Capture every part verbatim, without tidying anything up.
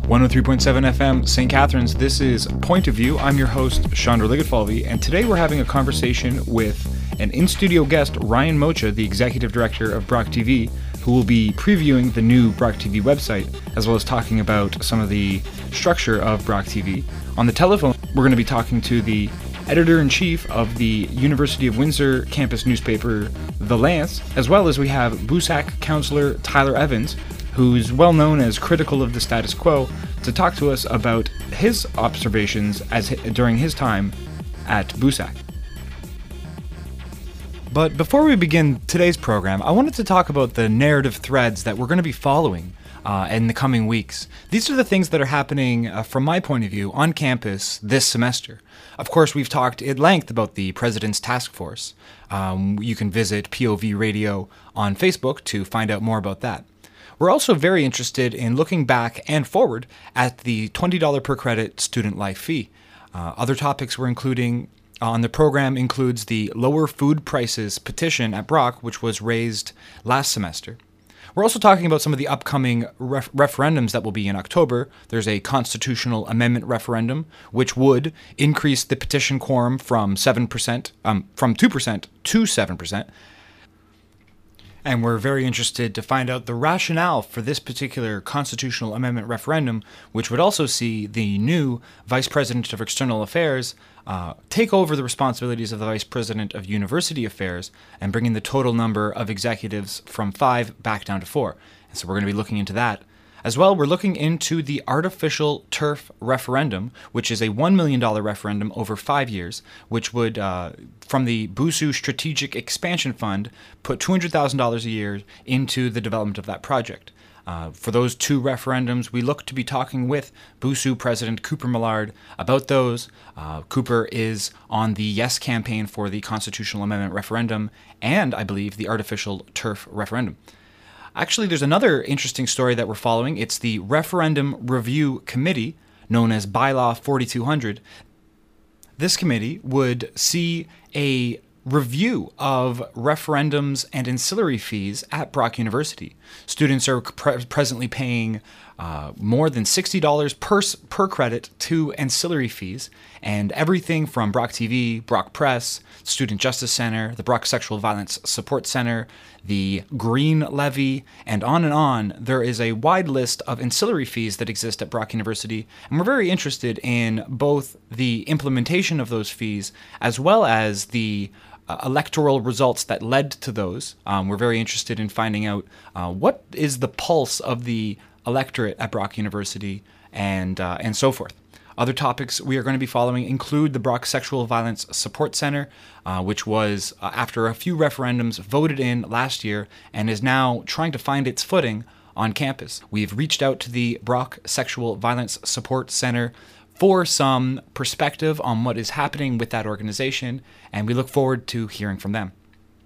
one oh three point seven F M, Saint Catharines. This is Point of View. I'm your host, Chandra Ligetfalvi, and today we're having a conversation with an in-studio guest, Ryan Mocha, the executive director of Brock T V, who will be previewing the new Brock T V website, as well as talking about some of the structure of Brock T V. On the telephone, we're going to be talking to the editor-in-chief of the University of Windsor campus newspaper, The Lance, as well as we have Boussac councillor Tyler Evans, who's well known as critical of the status quo, to talk to us about his observations as during his time at Boussac. But before we begin today's program, I wanted to talk about the narrative threads that we're going to be following uh, in the coming weeks. These are the things that are happening, uh, from my point of view, on campus this semester. Of course, we've talked at length about the President's Task Force. Um, you can visit P O V Radio on Facebook to find out more about that. We're also very interested in looking back and forward at the twenty dollars per credit student life fee. Uh, other topics we're including on the program includes the lower food prices petition at Brock, which was raised last semester. We're also talking about some of the upcoming ref- referendums that will be in October. There's a constitutional amendment referendum, which would increase the petition quorum from seven percent, um, from two percent to seven percent. And we're very interested to find out the rationale for this particular constitutional amendment referendum, which would also see the new Vice President of External Affairs uh, take over the responsibilities of the Vice President of University Affairs and bringing the total number of executives from five back down to four. And so we're going to be looking into that. As well, we're looking into the artificial turf referendum, which is a one million dollars referendum over five years, which would, uh, from the Boussu Strategic Expansion Fund, put two hundred thousand dollars a year into the development of that project. Uh, for those two referendums, we look to be talking with Boussu President Cooper Millard about those. Uh, Cooper is on the Yes campaign for the constitutional amendment referendum and, I believe, the artificial turf referendum. Actually, there's another interesting story that we're following. It's the Referendum Review Committee, known as Bylaw forty-two hundred. This committee would see a review of referendums and ancillary fees at Brock University. Students are pre- presently paying uh, more than sixty dollars per, per credit to ancillary fees, and everything from Brock T V, Brock Press, Student Justice Center, the Brock Sexual Violence Support Center, the Green Levy, and on and on. There is a wide list of ancillary fees that exist at Brock University, and we're very interested in both the implementation of those fees as well as the uh, electoral results that led to those. Um, we're very interested in finding out uh, what is the pulse of the electorate at Brock University and uh, and so forth. Other topics we are going to be following include the Brock Sexual Violence Support Center, uh, which was, uh, after a few referendums, voted in last year and is now trying to find its footing on campus. We've reached out to the Brock Sexual Violence Support Center for some perspective on what is happening with that organization, and we look forward to hearing from them.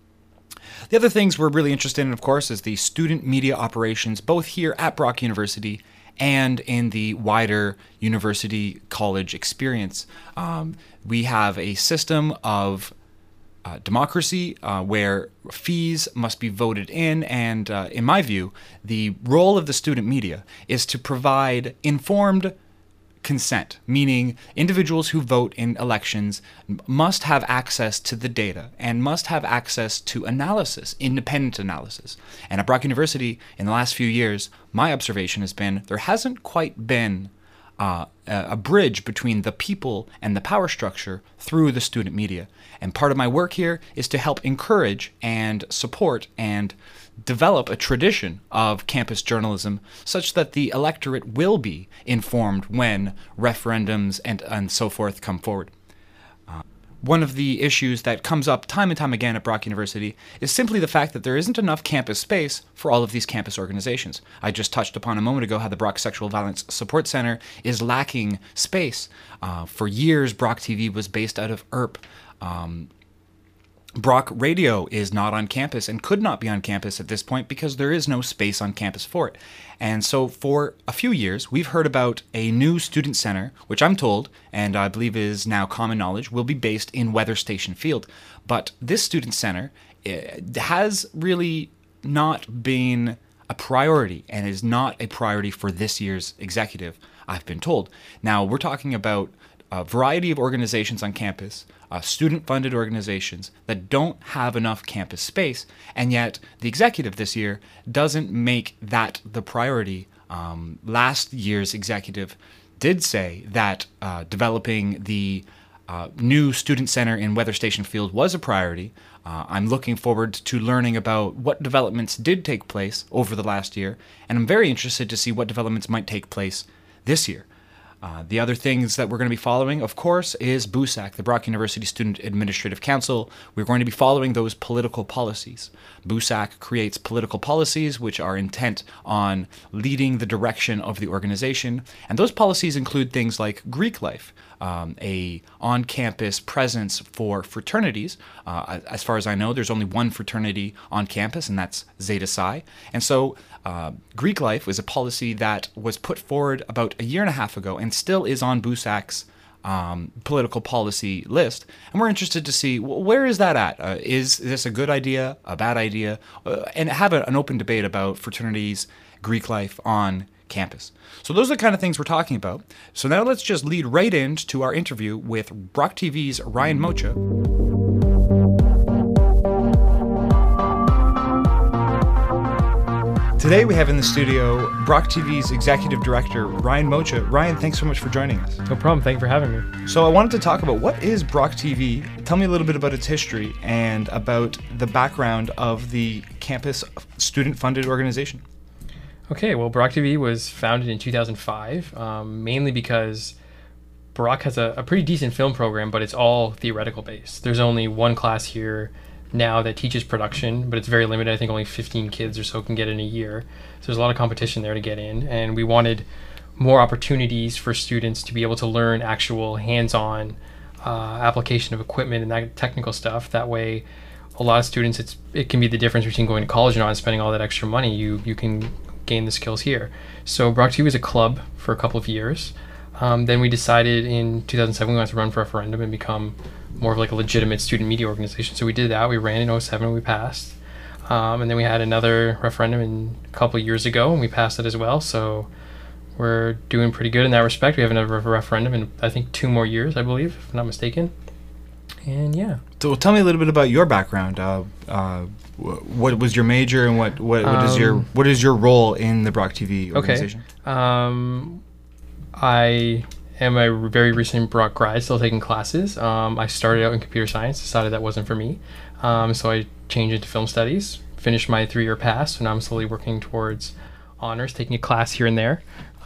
The other things we're really interested in, of course, is the student media operations, both here at Brock University and in the wider university college experience. Um, we have a system of uh, democracy uh, where fees must be voted in, and uh, in my view, the role of the student media is to provide informed consent, meaning individuals who vote in elections must have access to the data and must have access to analysis, independent analysis. And at Brock University, in the last few years, my observation has been there hasn't quite been uh, a bridge between the people and the power structure through the student media. And part of my work here is to help encourage and support and develop a tradition of campus journalism such that the electorate will be informed when referendums and, and so forth come forward. Uh, one of the issues that comes up time and time again at Brock University is simply the fact that there isn't enough campus space for all of these campus organizations. I just touched upon a moment ago how the Brock Sexual Violence Support Center is lacking space. Uh, for years, Brock T V was based out of E R P. Um, Brock Radio is not on campus and could not be on campus at this point because there is no space on campus for it. And so for a few years, we've heard about a new student center, which I'm told, and I believe is now common knowledge, will be based in Weather Station Field. But this student center has really not been a priority and is not a priority for this year's executive, I've been told. Now, we're talking about a variety of organizations on campus, uh, student-funded organizations that don't have enough campus space, and yet the executive this year doesn't make that the priority. Um, last year's executive did say that uh, developing the uh, new student center in Weather Station Field was a priority. Uh, I'm looking forward to learning about what developments did take place over the last year, and I'm very interested to see what developments might take place this year. Uh, the other things that we're going to be following, of course, is B U S A C, the Brock University Student Administrative Council. We're going to be following those political policies. B U S A C creates political policies which are intent on leading the direction of the organization, and those policies include things like Greek life, um, a on-campus presence for fraternities. Uh, as far as I know, there's only one fraternity on campus, and that's Zeta Psi. And so uh, Greek life was a policy that was put forward about a year and a half ago and still is on B U S A C's um, political policy list. And we're interested to see, well, where is that at? Uh, is this a good idea, a bad idea? Uh, and have a, an open debate about fraternities, Greek life on campus. So those are the kind of things we're talking about. So now let's just lead right into our interview with Brock T V's Ryan Mocha. Today we have in the studio Brock T V's Executive Director, Ryan Mocha. Ryan, thanks so much for joining us. No problem. Thank you for having me. So I wanted to talk about, what is Brock T V? Tell me a little bit about its history and about the background of the campus student-funded organization. Okay, well, Brock T V was founded in two thousand five, um, mainly because Brock has a, a pretty decent film program, but it's all theoretical based. There's only one class here now that teaches production, but it's very limited. I think only fifteen kids or so can get in a year. So there's a lot of competition there to get in, and we wanted more opportunities for students to be able to learn actual hands-on uh, application of equipment and that technical stuff. That way, a lot of students, it's it can be the difference between going to college and not and spending all that extra money. You you can gain the skills here. So Brock T V was a club for a couple of years. Um, then we decided in two thousand seven we wanted to run for a referendum and become more of like a legitimate student media organization. So we did that. We ran in oh seven, we passed. Um, and then we had another referendum in a couple of years ago, and we passed it as well. So we're doing pretty good in that respect. We have another referendum in, I think, two more years, I believe, if I'm not mistaken. And yeah. So tell me a little bit about your background. Uh, uh, what was your major, and what, what, what is your what is your role in the Brock T V organization? Okay. Um, I am a very recent Brock grad, still taking classes. Um, I started out in computer science, decided that wasn't for me. Um, so I changed into film studies, finished my three-year pass, and now I'm slowly working towards honors, taking a class here and there.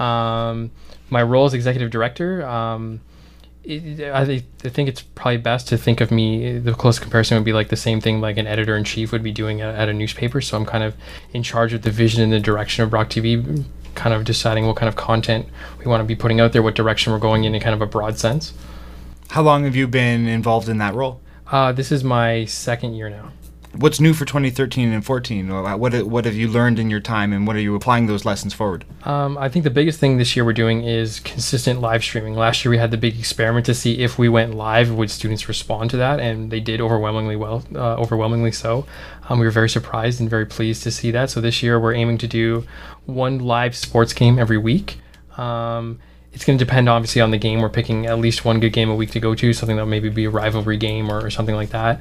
Um, my role as executive director, um, it, I, th- I think it's probably best to think of me, the closest comparison would be like the same thing like an editor-in-chief would be doing at, at a newspaper. So I'm kind of in charge of the vision and the direction of Brock T V, kind of deciding what kind of content we want to be putting out there, what direction we're going in in kind of a broad sense. How long have you been involved in that role? Uh, this is my second year now. What's new for twenty thirteen and fourteen? What what have you learned in your time, and what are you applying those lessons forward? Um, I think the biggest thing this year we're doing is consistent live streaming. Last year we had the big experiment to see if we went live, would students respond to that, and they did overwhelmingly well, uh, overwhelmingly so. Um, we were very surprised and very pleased to see that. So this year we're aiming to do one live sports game every week. Um, it's going to depend obviously on the game. We're picking at least one good game a week to go to, something that will maybe be a rivalry game or, or something like that.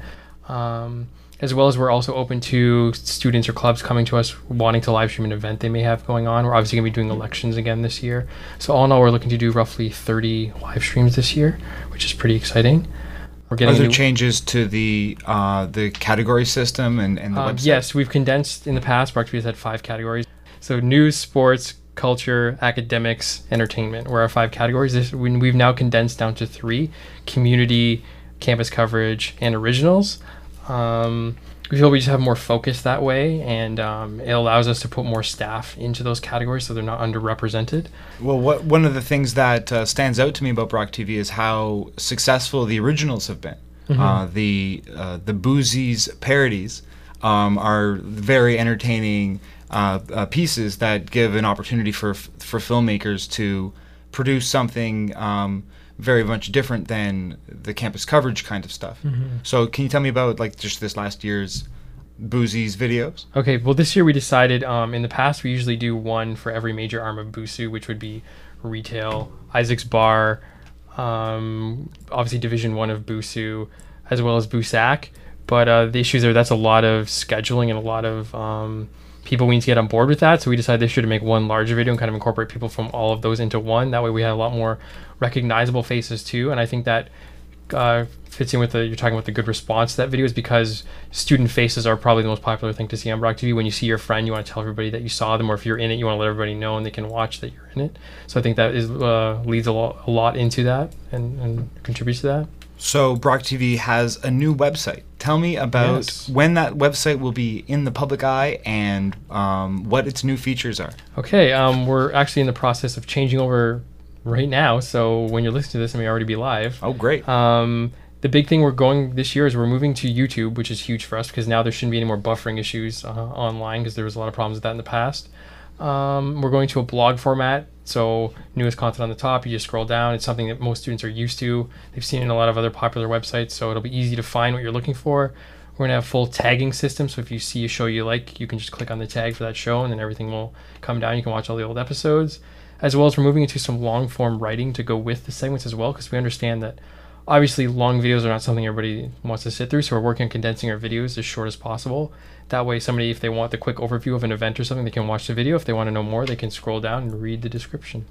Um, as well as we're also open to students or clubs coming to us wanting to live stream an event they may have going on. We're obviously going to be doing elections again this year. So all in all, we're looking to do roughly thirty live streams this year, which is pretty exciting. We're getting Are there new- changes to the uh, the category system and, and the um, website? Yes, we've condensed in the past. Brock T V has had five categories. So news, sports, culture, academics, entertainment were our five categories. This, we, we've now condensed down to three: community, campus coverage, and originals. Um, we feel we just have more focus that way, and um, it allows us to put more staff into those categories so they're not underrepresented. Well, what, one of the things that uh, stands out to me about Brock T V is how successful the originals have been. Mm-hmm. Uh, the uh, the Boozy's parodies um, are very entertaining uh, uh, pieces that give an opportunity for for filmmakers to produce something um, very much different than the campus coverage kind of stuff. Mm-hmm. So can you tell me about like just this last year's Boozy's videos? Okay, well, this year we decided, um, in the past, we usually do one for every major arm of Busuu, which would be retail, Isaac's Bar, um, obviously Division One of Busuu, as well as Busak. But uh, the issues are that's a lot of scheduling and a lot of um, people we need to get on board with that. So we decided this year to make one larger video and kind of incorporate people from all of those into one. That way we have a lot more recognizable faces too. And I think that uh, fits in with the, you're talking about the good response to that video, is because student faces are probably the most popular thing to see on Brock T V. When you see your friend, you want to tell everybody that you saw them, or if you're in it, you want to let everybody know and they can watch that you're in it. So I think that is uh, leads a lot, a lot into that and, and contributes to that. So Brock T V has a new website. Tell me about Yes. when that website will be in the public eye and um, what its new features are. Okay, um, we're actually in the process of changing over right now. So when you're listening to this, it may already be live. Oh, great. Um, the big thing we're going this year is we're moving to YouTube, which is huge for us because now there shouldn't be any more buffering issues uh, online, because there was a lot of problems with that in the past. Um, we're going to a blog format, so newest content on the top, you just scroll down. It's something that most students are used to. They've seen it in a lot of other popular websites, so it'll be easy to find what you're looking for. We're going to have full tagging system, so if you see a show you like, you can just click on the tag for that show, and then everything will come down. You can watch all the old episodes, as well as we're moving into some long form writing to go with the segments as well, because we understand that obviously long videos are not something everybody wants to sit through, so we're working on condensing our videos as short as possible. That way somebody, if they want the quick overview of an event or something, they can watch the video. If they want to know more, they can scroll down and read the description.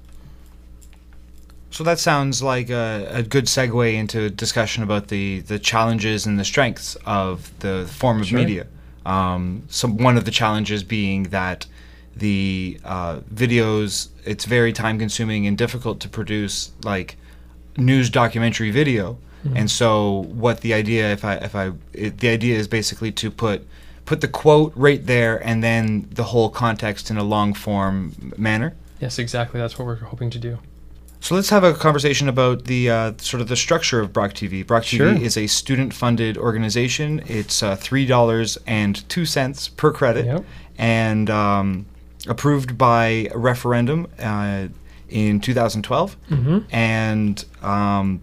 So that sounds like a, a good segue into a discussion about the, the challenges and the strengths of the form of Sure. media. Um, so one of the challenges being that the uh, videos, it's very time consuming and difficult to produce like news documentary video. Mm-hmm. And so what the idea, if I, if I, it, the idea is basically to put put the quote right there and then the whole context in a long form manner. Yes, exactly. That's what we're hoping to do. So let's have a conversation about the uh, sort of the structure of Brock T V. Brock Sure. T V is a student-funded organization. It's uh, three dollars and two cents per credit, Yep. and um, approved by a referendum uh, in two thousand twelve. Mm-hmm. And um,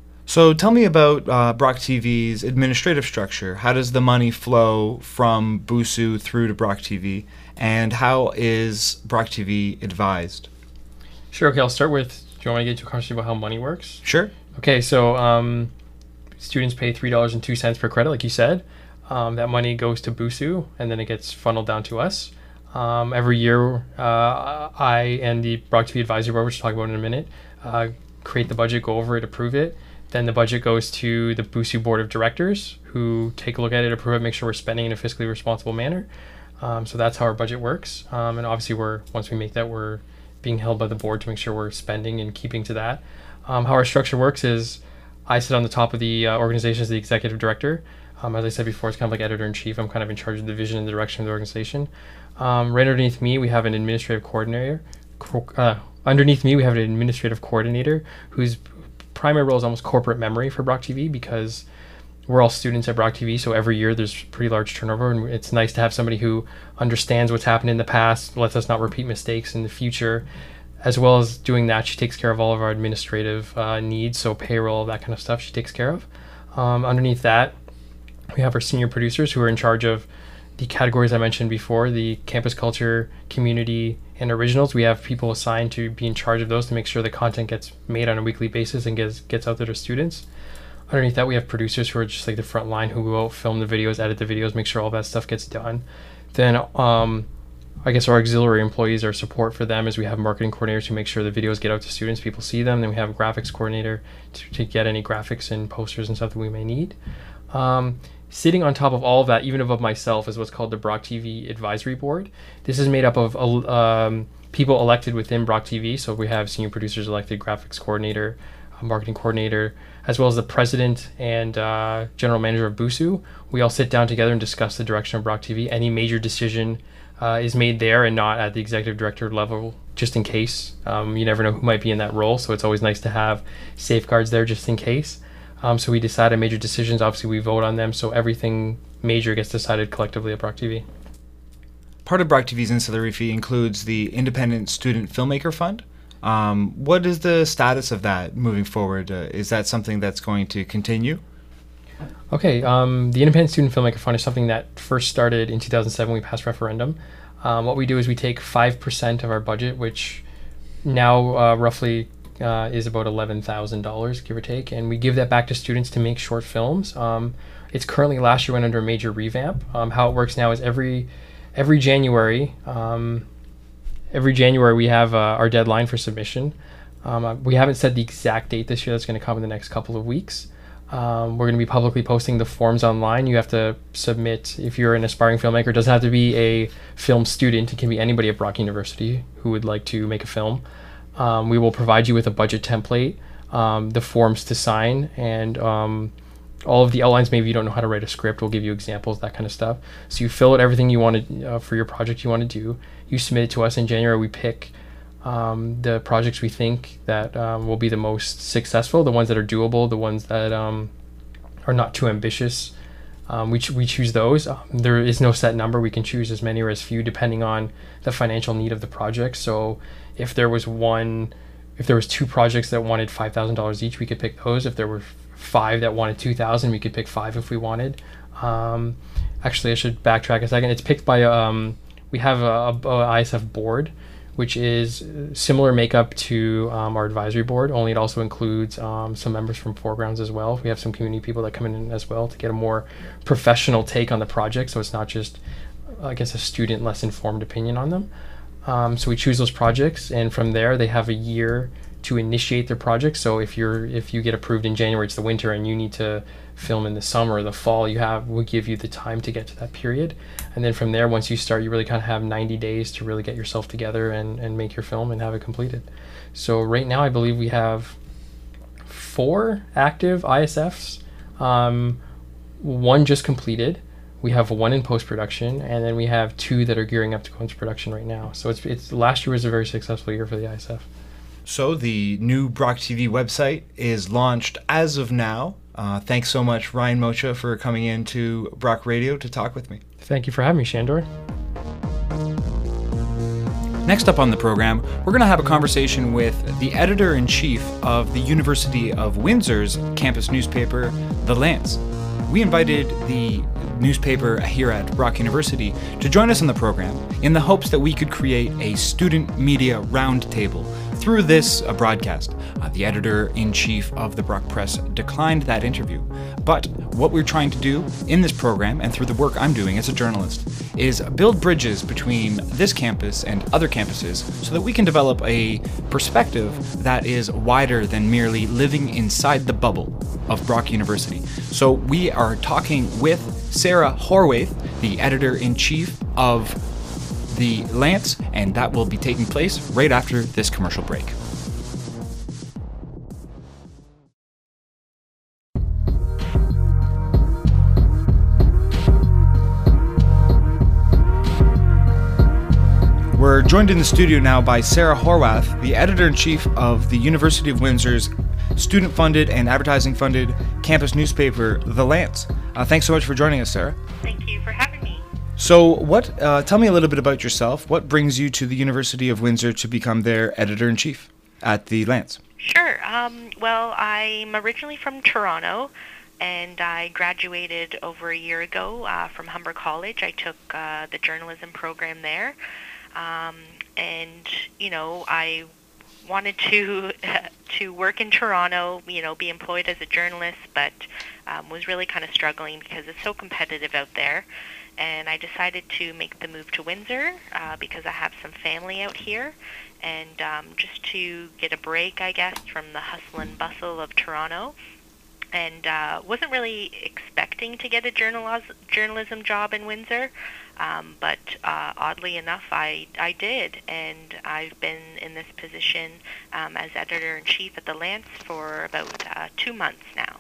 so tell me about uh, Brock T V's administrative structure. How does the money flow from Busuu through to Brock T V, and how is Brock T V advised? Sure. Okay, I'll start with, do you want to get into a conversation about how money works? Sure. Okay, so um, students pay three dollars and two cents per credit, like you said. Um, that money goes to Busuu, and then it gets funneled down to us. Um, every year, uh, I and the Brock T V Advisory Board, which we'll talk about in a minute, uh, create the budget, go over it, approve it. Then the budget goes to the Busuu Board of Directors, who take a look at it, approve it, make sure we're spending in a fiscally responsible manner. Um, so that's how our budget works. Um, and obviously, we're once we make that, we're being held by the board to make sure we're spending and keeping to that. Um, how our structure works is I sit on the top of the uh, organization as the executive director. Um, as I said before, it's kind of like editor-in-chief. I'm kind of in charge of the vision and the direction of the organization. Um, right underneath me, we have an administrative coordinator. Co- uh, underneath me, we have an administrative coordinator whose primary role is almost corporate memory for Brock T V, because we're all students at Brock T V, so every year there's pretty large turnover, and it's nice to have somebody who understands what's happened in the past, lets us not repeat mistakes in the future. As well as doing that, she takes care of all of our administrative uh, needs, so payroll, that kind of stuff she takes care of. Um, underneath that, we have our senior producers who are in charge of the categories I mentioned before, the campus culture, community, and originals. We have people assigned to be in charge of those to make sure the content gets made on a weekly basis and gets gets out there to students. Underneath that, we have producers who are just like the front line, who go out, film the videos, edit the videos, make sure all that stuff gets done. Then um, I guess our auxiliary employees, our support for them is we have marketing coordinators who make sure the videos get out to students, people see them. Then we have a graphics coordinator to, to get any graphics and posters and stuff that we may need. Um, Sitting on top of all of that, even above myself, is what's called the Brock T V Advisory Board. This is made up of um, people elected within Brock T V. So we have senior producers elected, graphics coordinator, a marketing coordinator, as well as the president and uh, general manager of Busuu. We all sit down together and discuss the direction of Brock T V. Any major decision uh, is made there and not at the executive director level, just in case. Um, you never know who might be in that role, so it's always nice to have safeguards there just in case. Um, so we decide on major decisions. Obviously, we vote on them, so everything major gets decided collectively at Brock T V. Part of Brock T V's ancillary fee includes the Independent Student Filmmaker Fund. Um, what is the status of that moving forward? Uh, is that something that's going to continue? Okay, um, the Independent Student Filmmaker Fund is something that first started in two thousand seven. We passed referendum. Um, what we do is we take five percent of our budget, which now uh, roughly uh, is about eleven thousand dollars, give or take, and we give that back to students to make short films. Um, it's currently, last year went under a major revamp. Um, how it works now is every every January, um, every January we have uh, our deadline for submission. Um, uh, we haven't set the exact date this year. That's going to come in the next couple of weeks. Um, we're going to be publicly posting the forms online. You have to submit, if you're an aspiring filmmaker. It doesn't have to be a film student. It can be anybody at Brock University who would like to make a film. Um, we will provide you with a budget template, um, the forms to sign, and um, all of the outlines. Maybe you don't know how to write a script. We'll give you examples, that kind of stuff. So you fill out everything you want to, uh, for your project you want to do. You submit it to us. In January, we pick Um, the projects we think that um, will be the most successful, the ones that are doable, the ones that um, are not too ambitious. Um, we, ch- we choose those. Um, there is no set number. We can choose as many or as few depending on the financial need of the project. So if there was one, if there was two projects that wanted five thousand dollars each, we could pick those. If there were five that wanted two thousand dollars, we could pick five if we wanted. Um, actually, I should backtrack a second. It's picked by, um, we have a, a, a I S F board, which is similar makeup to um, our advisory board, only it also includes um, some members from Foregrounds as well. We have some community people that come in as well to get a more professional take on the project, so it's not just, I guess, a student less informed opinion on them. Um, so we choose those projects, and from there they have a year to initiate their project. So if you're if you get approved in January, it's the winter, and you need to film in the summer or the fall, you have we'll give you the time to get to that period. And then from there, once you start, you really kind of have ninety days to really get yourself together and, and make your film and have it completed. So right now, I believe we have four active I S Fs. Um, one just completed. We have one in post-production, and then we have two that are gearing up to go into production right now. So it's it's last year was a very successful year for the I S F. So the new Brock T V website is launched as of now. Uh, thanks so much, Ryan Mocha, for coming in to Brock Radio to talk with me. Thank you for having me, Shandor. Next up on the program, we're going to have a conversation with the editor-in-chief of the University of Windsor's campus newspaper, The Lance. We invited the newspaper here at Brock University to join us on the program in the hopes that we could create a student media roundtable through this uh, broadcast. Uh, the editor-in-chief of the Brock Press declined that interview. But what we're trying to do in this program, and through the work I'm doing as a journalist, is build bridges between this campus and other campuses so that we can develop a perspective that is wider than merely living inside the bubble of Brock University. So we are talking with Sarah Horwath, the editor-in-chief of The Lance, and that will be taking place right after this commercial break. We're joined in the studio now by Sarah Horwath, the editor-in-chief of the University of Windsor's student-funded and advertising-funded campus newspaper, The Lance. Uh, thanks so much for joining us, Sarah. Thank you for having me. So, what? Uh, tell me a little bit about yourself. What brings you to the University of Windsor to become their editor-in-chief at The Lance? Sure. Um, well, I'm originally from Toronto, and I graduated over a year ago uh, from Humber College. I took uh, the journalism program there, um, and you know, I wanted to to work in Toronto, you know, be employed as a journalist, but um, was really kind of struggling because it's so competitive out there. And I decided to make the move to Windsor uh, because I have some family out here, and um, just to get a break, I guess, from the hustle and bustle of Toronto. And uh, wasn't really expecting to get a journal- journalism job in Windsor, um, but uh, oddly enough, I, I did, and I've been in this position um, as editor-in-chief at The Lance for about uh, two months now.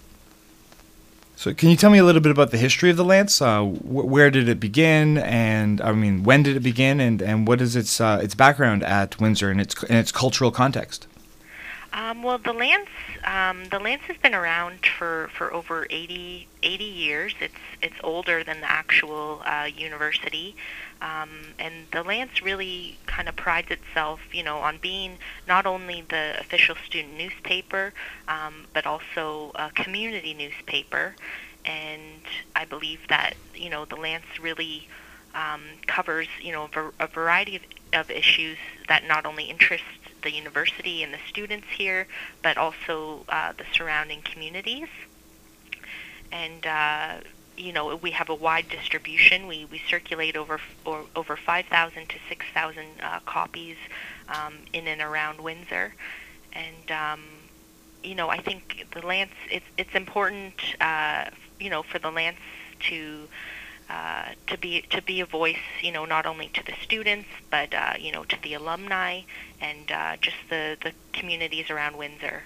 So can you tell me a little bit about the history of The Lance? Uh, wh- where did it begin, and I mean, when did it begin, and, and what is its uh, its background at Windsor and its and its cultural context? Um, well, the Lance, um, the Lance has been around for, for over eighty, eighty years. It's it's older than the actual uh, university, um, and the Lance really kind of prides itself, you know, on being not only the official student newspaper, um, but also a community newspaper. And I believe that, you know, the Lance really um, covers, you know, a, var- a variety of, of issues that not only interest the university and the students here, but also uh, the surrounding communities. And uh, you know, we have a wide distribution. We we circulate over or, over five thousand to six thousand uh, copies um, in and around Windsor. And um, you know, I think the Lance. It's it's important. Uh, you know, for the Lance to. Uh, to be to be a voice, you know, not only to the students, but uh, you know, to the alumni and uh, just the, the communities around Windsor.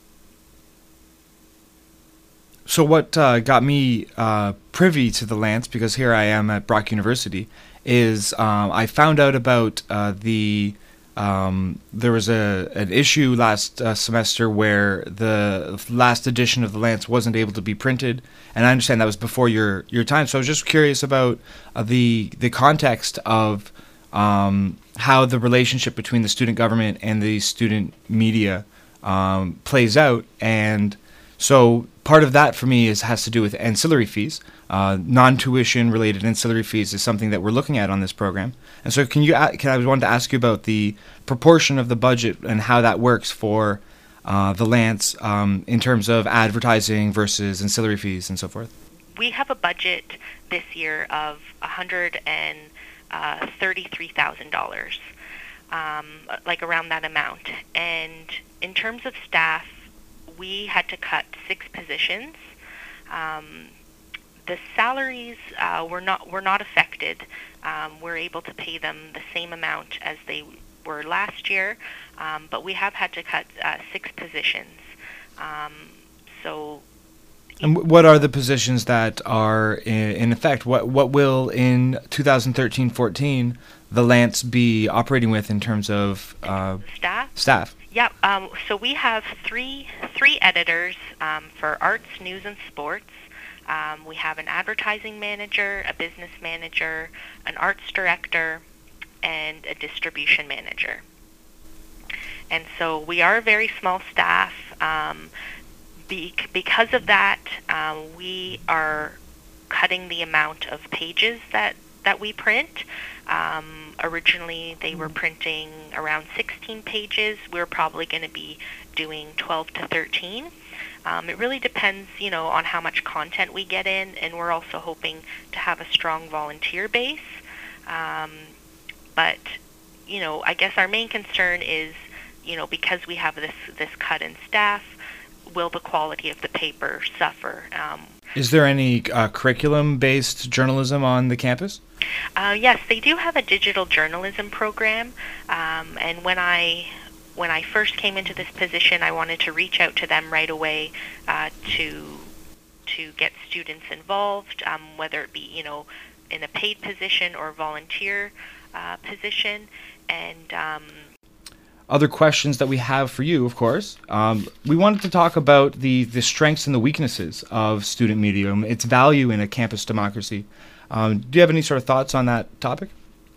So what uh, got me uh, privy to the Lance, because here I am at Brock University, is um, I found out about uh, the um, there was a an issue last uh, semester where the last edition of the Lance wasn't able to be printed, and I understand that was before your your time. So I was just curious about uh, the the context of um, how the relationship between the student government and the student media um, plays out, and so part of that for me is has to do with ancillary fees. Uh, non-tuition related ancillary fees is something that we're looking at on this program. And so can you, can I wanted to ask you about the proportion of the budget and how that works for uh, the Lance um, in terms of advertising versus ancillary fees and so forth? We have a budget this year of one hundred thirty-three thousand dollars, um, like around that amount. And in terms of staff, we had to cut six positions. Um, the salaries uh, were not were not affected. Um, we're able to pay them the same amount as they were last year, um, but we have had to cut uh, six positions. Um, so. And what are the positions that are in, in effect? What what will in twenty thirteen fourteen the Lance be operating with in terms of uh, staff? Staff. Yeah. Um, so we have three three editors um, for arts, news, and sports. Um, we have an advertising manager, a business manager, an arts director, and a distribution manager. And so we are a very small staff. Um, be, because of that, um, we are cutting the amount of pages that, that we print. Um, originally, they were printing around sixteen pages. We're probably going to be doing twelve to thirteen. Um, it really depends, you know, on how much content we get in, and we're also hoping to have a strong volunteer base. Um, but, you know, I guess our main concern is, you know, because we have this, this cut in staff, will the quality of the paper suffer? Um, Is there any uh, curriculum-based journalism on the campus? Uh, yes, they do have a digital journalism program, um, and when I when I first came into this position, I wanted to reach out to them right away uh, to to get students involved, um, whether it be, you know, in a paid position or volunteer uh, position, and um, other questions that we have for you, of course. Um, we wanted to talk about the, the strengths and the weaknesses of student media, its value in a campus democracy. Um, do you have any sort of thoughts on that topic?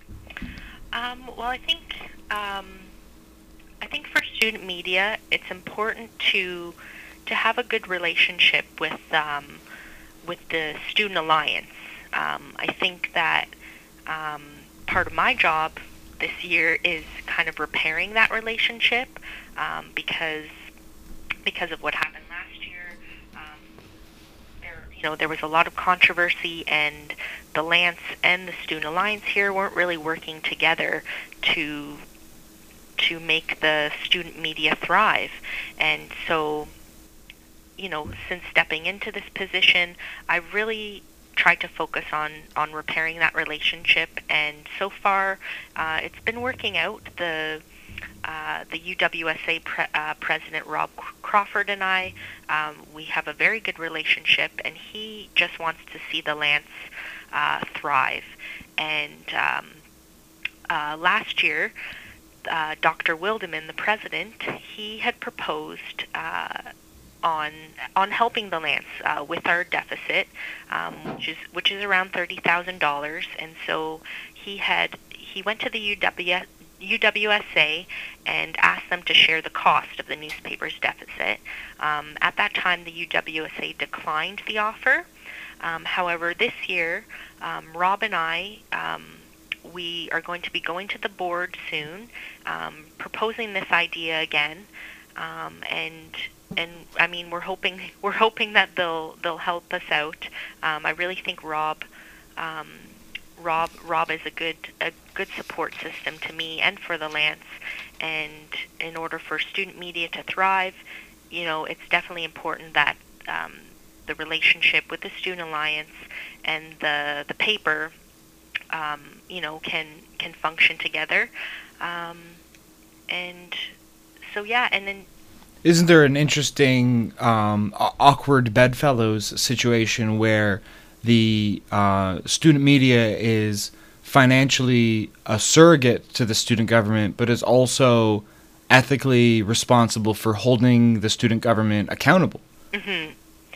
Um, well, I think um, I think for student media, it's important to to have a good relationship with um, with the Student Alliance. Um, I think that um, part of my job this year is kind of repairing that relationship um, because because of what happened last year. Um, there, you know, there was a lot of controversy, and the Lance and the Student Alliance here weren't really working together to to make the student media thrive. And so, you know, since stepping into this position, I've really tried to focus on, on repairing that relationship, and so far uh, it's been working out. The uh, the U W S A pre- uh, president Rob Crawford and I, um, we have a very good relationship, and he just wants to see the Lance uh, thrive. And um, uh, last year, uh, Doctor Wildeman, the president, he had proposed uh, on on helping the Lance uh, with our deficit, um, which is which is around thirty thousand dollars, and so he had he went to the U W U W S A and asked them to share the cost of the newspaper's deficit. Um, at that time, the U W S A declined the offer. Um, however, this year, um, Rob and I, um, we are going to be going to the board soon, um, proposing this idea again, um, and and I mean we're hoping we're hoping that they'll they'll help us out. Um, I really think Rob. Um, Rob Rob is a good a good support system to me and for the Lance, and in order for student media to thrive, you know, it's definitely important that um, the relationship with the Student Alliance and the the paper, um, you know, can can function together, um, and so yeah, and then. Isn't there an interesting um, awkward bedfellows situation where the uh, student media is financially a surrogate to the student government, but is also ethically responsible for holding the student government accountable? Mm-hmm.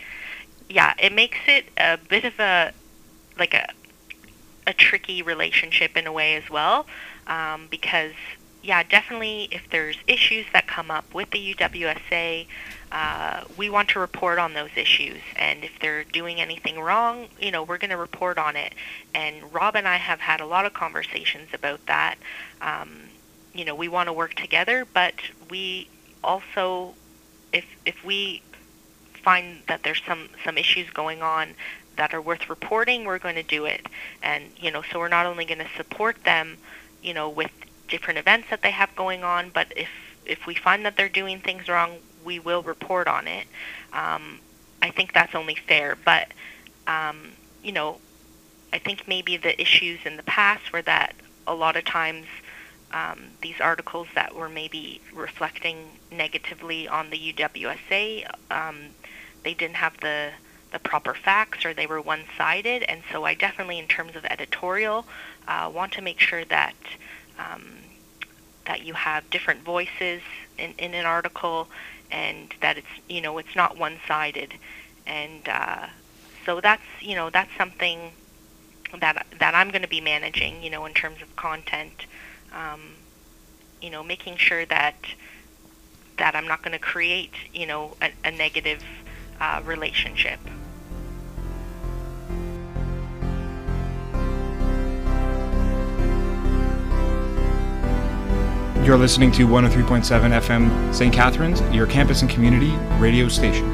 Yeah, it makes it a bit of a like a a tricky relationship in a way as well, um, because yeah, definitely if there's issues that come up with the U W S A, uh, we want to report on those issues. And if they're doing anything wrong, you know, we're going to report on it. And Rob and I have had a lot of conversations about that. Um, you know, we want to work together, but we also, if if we find that there's some, some issues going on that are worth reporting, we're going to do it. And, you know, so we're not only going to support them, you know, with different events that they have going on, but if if we find that they're doing things wrong, we will report on it. Um, I think that's only fair, but um, you know, I think maybe the issues in the past were that a lot of times um, these articles that were maybe reflecting negatively on the U W S A, um, they didn't have the the proper facts, or they were one-sided, and so I definitely, in terms of editorial, uh, want to make sure that Um, that you have different voices in, in an article, and that it's, you know, it's not one-sided. And uh, so that's, you know, that's something that that I'm going to be managing, you know, in terms of content, um, you know, making sure that that I'm not going to create, you know, a, a negative uh, relationship. You're listening to one oh three point seven F M Saint Catharines, your campus and community radio station.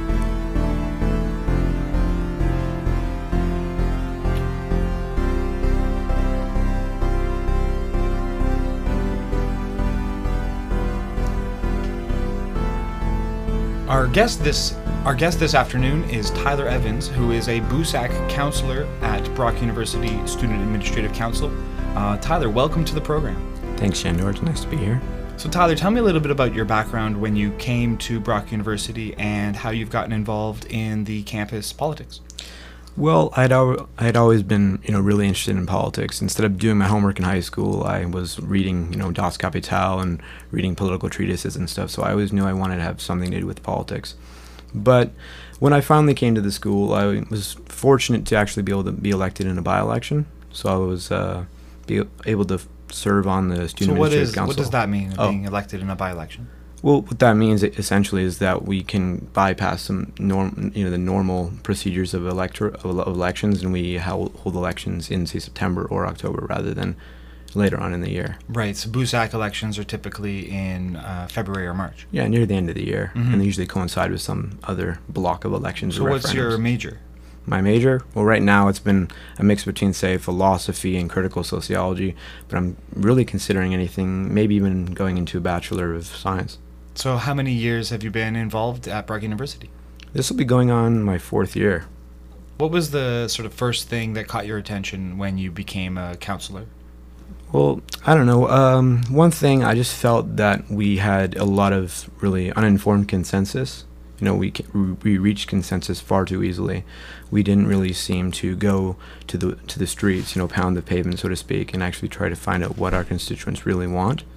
Our guest this our guest this afternoon is Tyler Evans, who is a B U S A C counselor at Brock University Student Administrative Council. Uh, Tyler, welcome to the program. Thanks, Shandor. It's nice to be here. So, Tyler, tell me a little bit about your background when you came to Brock University and how you've gotten involved in the campus politics. Well, I'd al- I'd always been, you know, really interested in politics. Instead of doing my homework in high school, I was reading, you know, Das Kapital and reading political treatises and stuff. So I always knew I wanted to have something to do with politics. But when I finally came to the school, I was fortunate to actually be able to be elected in a by-election. So I was uh, be able to serve on the Student so what Administrative is, Council. what does that mean, oh. being elected in a by-election? Well, what that means essentially is that we can bypass some norm, you know, the normal procedures of elector of elections, and we hold, hold elections in, say, September or October rather than later on in the year. Right. So B U S A C elections are typically in uh, February or March. Yeah, near the end of the year, mm-hmm. and they usually coincide with some other block of elections. So or what's your referendums. major? My major? Well, right now it's been a mix between, say, philosophy and critical sociology, but I'm really considering anything, maybe even going into a Bachelor of Science. So how many years have you been involved at Brock University? This will be going on my fourth year. What was the sort of first thing that caught your attention when you became a counselor? Well, I don't know. Um, one thing, I just felt that we had a lot of really uninformed consensus. You know, we we reached consensus far too easily. We didn't really seem to go to the to the streets, you know, pound the pavement, so to speak, and actually try to find out what our constituents really want.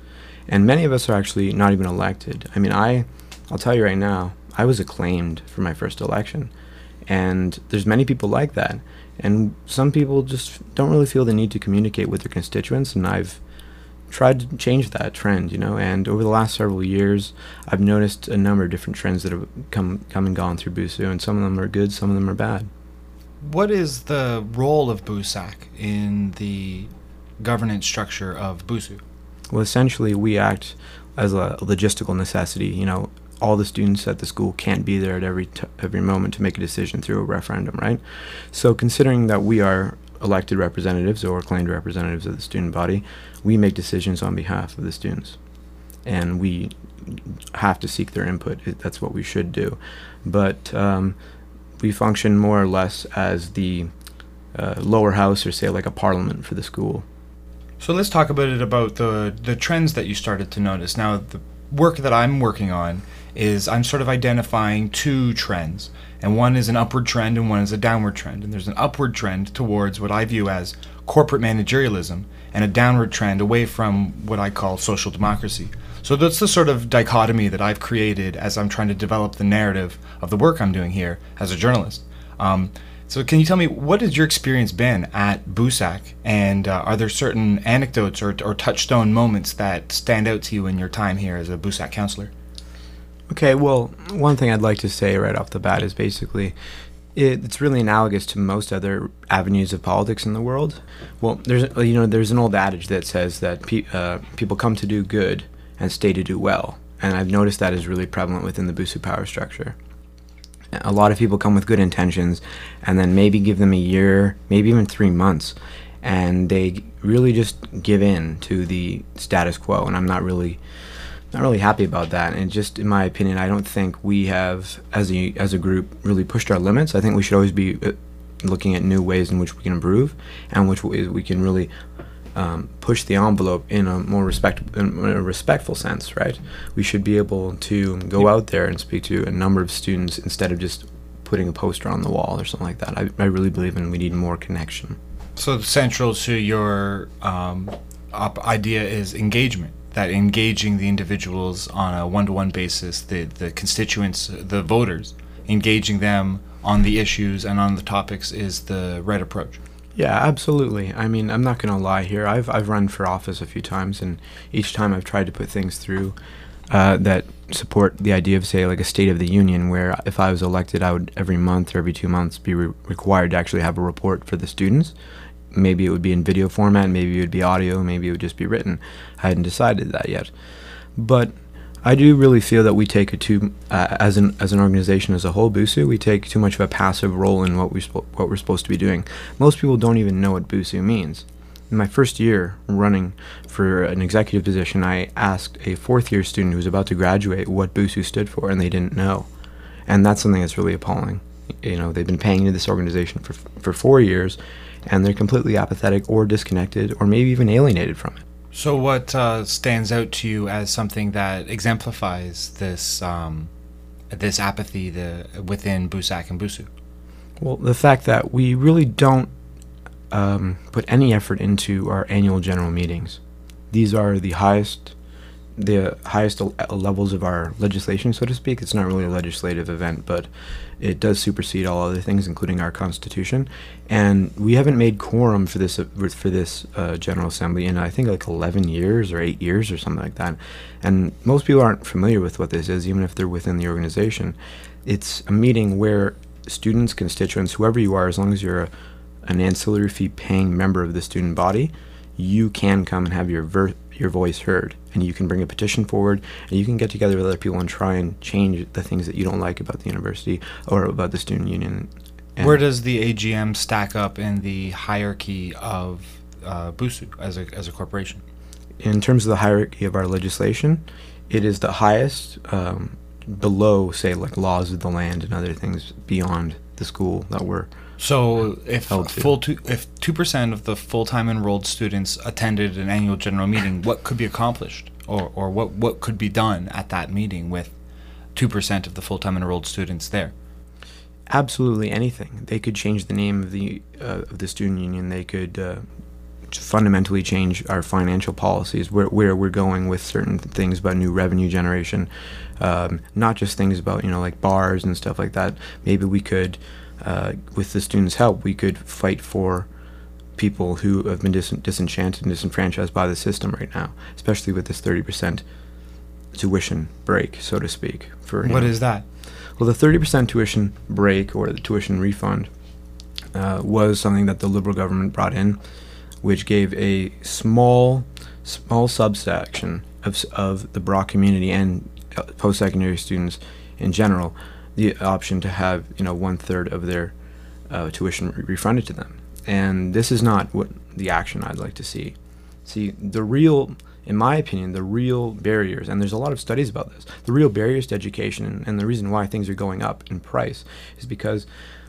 And many of us are actually not even elected. I mean, I, I'll tell you right now, I was acclaimed for my first election. And there's many people like that. And some people just don't really feel the need to communicate with their constituents, and I've tried to change that trend, you know, and over the last several years, I've noticed a number of different trends that have come, come and gone through Busu, and some of them are good, some of them are bad. What is the role of BUSAC in the governance structure of Busu? Well, essentially, we act as a logistical necessity. You know, all the students at the school can't be there at every t- every moment to make a decision through a referendum, right? So considering that we are elected representatives or claimed representatives of the student body, we make decisions on behalf of the students. And we have to seek their input. That's what we should do. But um, we function more or less as the uh, lower house, or say like a parliament for the school. So let's talk a bit about the, the trends that you started to notice. Now, the work that I'm working on is I'm sort of identifying two trends. And one is an upward trend and one is a downward trend. And there's an upward trend towards what I view as corporate managerialism, and a downward trend away from what I call social democracy. So that's the sort of dichotomy that I've created as I'm trying to develop the narrative of the work I'm doing here as a journalist. Um, so can you tell me, what has your experience been at BUSAC, and uh, are there certain anecdotes or, or touchstone moments that stand out to you in your time here as a BUSAC counselor? Okay, well, one thing I'd like to say right off the bat is basically it, it's really analogous to most other avenues of politics in the world. Well, there's you know there's an old adage that says that pe- uh, people come to do good and stay to do well, and I've noticed that is really prevalent within the Busu power structure. A lot of people come with good intentions, and then maybe give them a year, maybe even three months, and they really just give in to the status quo, and I'm not really not really happy about that. And just in my opinion, I don't think we have, as a as a group, really pushed our limits. I think we should always be uh, looking at new ways in which we can improve, and which ways we can really um, push the envelope in a more respect in a respectful sense, right? We should be able to go out there and speak to a number of students instead of just putting a poster on the wall or something like that. I, I really believe in we need more connection. So central to your um, op- idea is engagement. That engaging the individuals on a one-to-one basis, the, the constituents, the voters, engaging them on the issues and on the topics is the right approach. Yeah, absolutely. I mean, I'm not going to lie here. I've I've run for office a few times, and each time I've tried to put things through uh, that support the idea of, say, like a State of the Union, where if I was elected, I would every month or every two months be re- required to actually have a report for the students. Maybe it would be in video format, maybe it would be audio, maybe it would just be written. I hadn't decided that yet. But I do really feel that we take a too, uh, as an as an organization as a whole, Busu, we take too much of a passive role in what we sp- what we're supposed to be doing. Most people don't even know what Busu means. In my first year running for an executive position, I asked a fourth year student who was about to graduate what Busu stood for, and they didn't know. And that's something that's really appalling. You know, they've been paying into this organization for for four years, and they're completely apathetic or disconnected or maybe even alienated from it. So what uh, stands out to you as something that exemplifies this um, this apathy the, within BUSAC and Busu? Well, the fact that we really don't um, put any effort into our annual general meetings. These are the highest the highest levels of our legislation, so to speak. It's not really a legislative event, but it does supersede all other things, including our Constitution. And we haven't made quorum for this uh, for this uh, General Assembly in, I think, like eleven years or eight years or something like that. And most people aren't familiar with what this is, even if they're within the organization. It's a meeting where students, constituents, whoever you are, as long as you're a, an ancillary fee-paying member of the student body, you can come and have your ver- your voice heard, and you can bring a petition forward, and you can get together with other people and try and change the things that you don't like about the university or about the student union. And where does the A G M stack up in the hierarchy of uh, Busu as a as a corporation? In terms of the hierarchy of our legislation, it is the highest, um, below, say, like laws of the land and other things beyond the school that we're So if held to. full two, if two percent of the full-time enrolled students attended an annual general meeting, what could be accomplished, or or what what could be done at that meeting with two percent of the full-time enrolled students there? Absolutely anything. They could change the name of the uh, of the student union. They could uh, fundamentally change our financial policies, where, where we're going with certain things about new revenue generation, um, not just things about, you know, like bars and stuff like that. Maybe we could, uh, with the students' help, we could fight for people who have been dis- disenchanted and disenfranchised by the system right now, especially with this thirty percent tuition break, so to speak. For What know, is that? Well, the thirty percent tuition break, or the tuition refund, uh, was something that the Liberal government brought in, which gave a small, small subsection of of the Brock community and uh, post-secondary students in general the option to have, you know, one third of their uh, tuition re- refunded to them. And this is not what the action I'd like to see. See, the real, in my opinion, the real barriers, and there's a lot of studies about this, the real barriers to education, and, and the reason why things are going up in price is because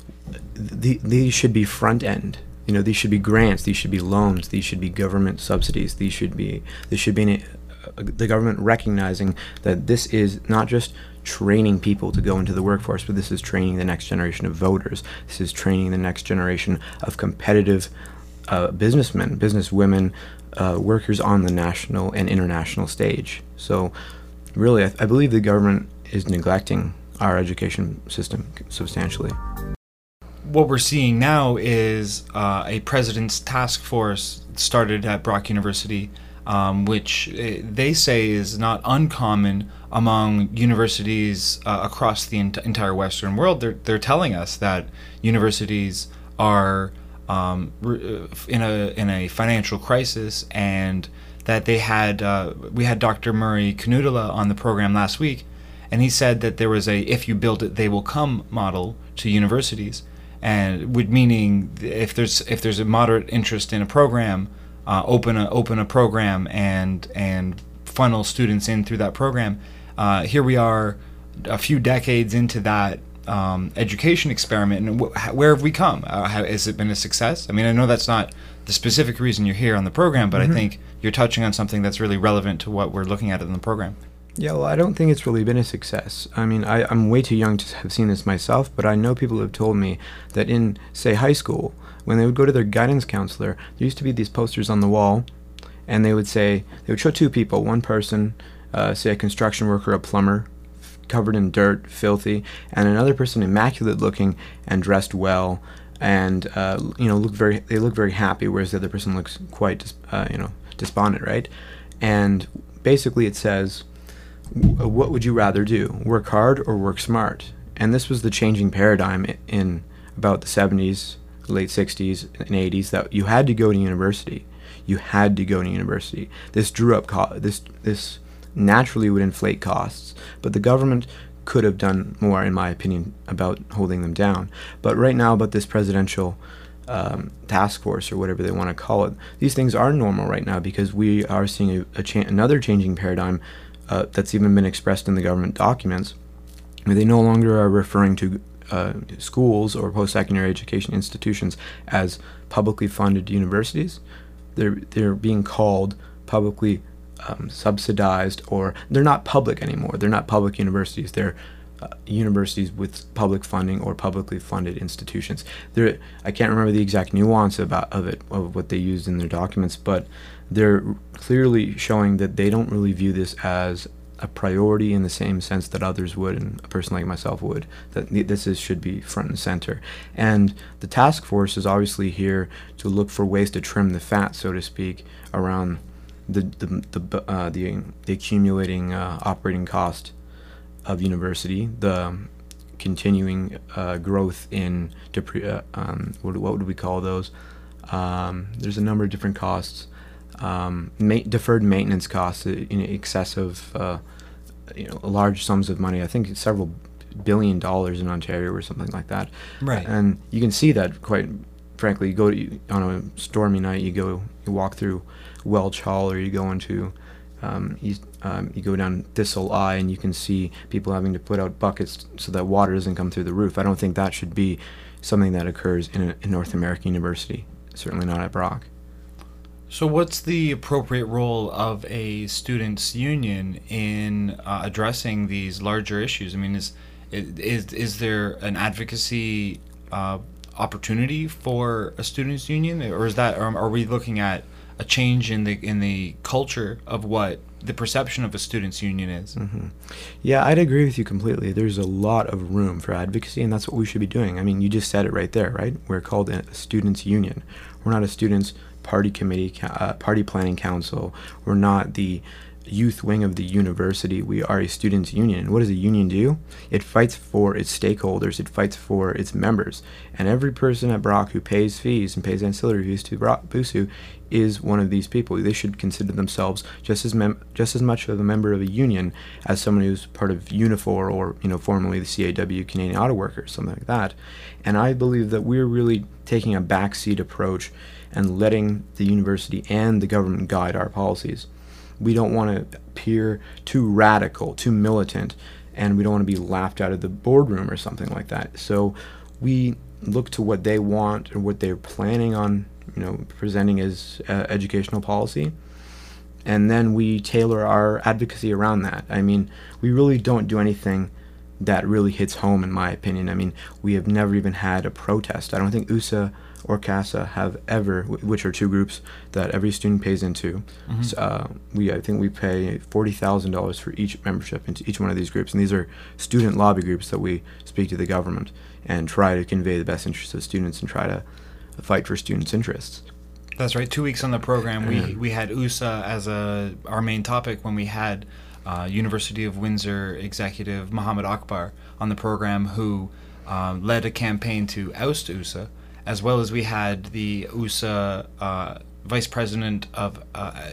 the, these should be front end. You know, these should be grants, these should be loans, these should be government subsidies, these should be, this should be an, uh, the government recognizing that this is not just training people to go into the workforce, but this is training the next generation of voters. This is training the next generation of competitive uh, businessmen, businesswomen, uh, workers on the national and international stage. So really, I, I believe the government is neglecting our education system substantially. What we're seeing now is uh, a president's task force started at Brock University, um, which uh, they say is not uncommon among universities uh, across the ent- entire Western world. They're they're telling us that universities are um, re- in a in a financial crisis, and that they had uh, we had Doctor Murray Knudala on the program last week, and he said that there was a "if you build it, they will come" model to universities. And would meaning if there's if there's a moderate interest in a program, uh, open a open a program and and funnel students in through that program. Uh, here we are, a few decades into that um, education experiment, and wh- where have we come? Uh, how, has it been a success? I mean, I know that's not the specific reason you're here on the program, but mm-hmm. I think you're touching on something that's really relevant to what we're looking at in the program. Yeah, well, I don't think it's really been a success. I mean, I, I'm way too young to have seen this myself, but I know people who have told me that in, say, high school, when they would go to their guidance counselor, there used to be these posters on the wall, and they would say, they would show two people, one person, uh, say a construction worker, a plumber, f- covered in dirt, filthy, and another person immaculate looking and dressed well, and, uh, you know, look very, they look very happy, whereas the other person looks quite, uh, you know, despondent, right? And basically it says, what would you rather do, work hard or work smart? And this was the changing paradigm in about the seventies, late sixties, and eighties, that you had to go to university. You had to go to university. This drew up co- this this naturally would inflate costs, but the government could have done more, in my opinion, about holding them down. But right now, about this presidential um, task force, or whatever they want to call it, these things are normal right now because we are seeing a, a cha- another changing paradigm. Uh, that's even been expressed in the government documents, where they no longer are referring to uh, schools or post-secondary education institutions as publicly funded universities. They're they're being called publicly um, subsidized, or they're not public anymore. They're not public universities. They're uh, universities with public funding or publicly funded institutions. They're, I can't remember the exact nuance about of it of what they used in their documents, but they're clearly showing that they don't really view this as a priority in the same sense that others would, and a person like myself would, that this is, should be front and center. And the task force is obviously here to look for ways to trim the fat, so to speak, around the the the, uh, the, the accumulating uh, operating cost of university, the continuing uh, growth in depre- uh, um, what, what would we call those? Um, there's a number of different costs. Um, ma- deferred maintenance costs, uh, in excess of uh, you know large sums of money. I think it's several billion dollars in Ontario or something like that. Right. And you can see that, quite frankly. You go to, on a stormy night, you go you walk through Welch Hall, or you go into um, you, um, you go down Thistle Eye, and you can see people having to put out buckets so that water doesn't come through the roof. I don't think that should be something that occurs in a in North American university. Certainly not at Brock. So what's the appropriate role of a students' union in uh, addressing these larger issues? I mean, is is is there an advocacy uh, opportunity for a students' union, or is that, or are we looking at a change in the in the culture of what the perception of a students' union is. Mm-hmm. Yeah, I'd agree with you completely. There's a lot of room for advocacy, and that's what we should be doing. I mean, you just said it right there, right? We're called a students' union. We're not a students' party committee, uh, party planning council. We're not the youth wing of the university. We are a students' union. And what does a union do? It fights for its stakeholders. It fights for its members. And every person at Brock who pays fees and pays ancillary fees to Brock Busu is one of these people. They should consider themselves just as mem- just as much of a member of a union as someone who's part of Unifor or, you know, formerly the C A W, Canadian Auto Workers, something like that. And I believe that we're really taking a backseat approach and letting the university and the government guide our policies. We don't want to appear too radical, too militant, and we don't want to be laughed out of the boardroom or something like that. So we look to what they want or what they're planning on, you know, presenting as uh, educational policy, and then we tailor our advocacy around that. I mean, we really don't do anything that really hits home, in my opinion. I mean, we have never even had a protest. I don't think U S A or CASA have ever, which are two groups that every student pays into. Mm-hmm. So, uh, we, I think we pay forty thousand dollars for each membership into each one of these groups, and these are student lobby groups that we speak to the government and try to convey the best interests of students and try to fight for students' interests. That's right. Two weeks on the program, we, we had U S A as a our main topic when we had uh, University of Windsor executive Mohammed Akbar on the program, who uh, led a campaign to oust U S A, as well as we had the U S A uh, Vice President of, uh,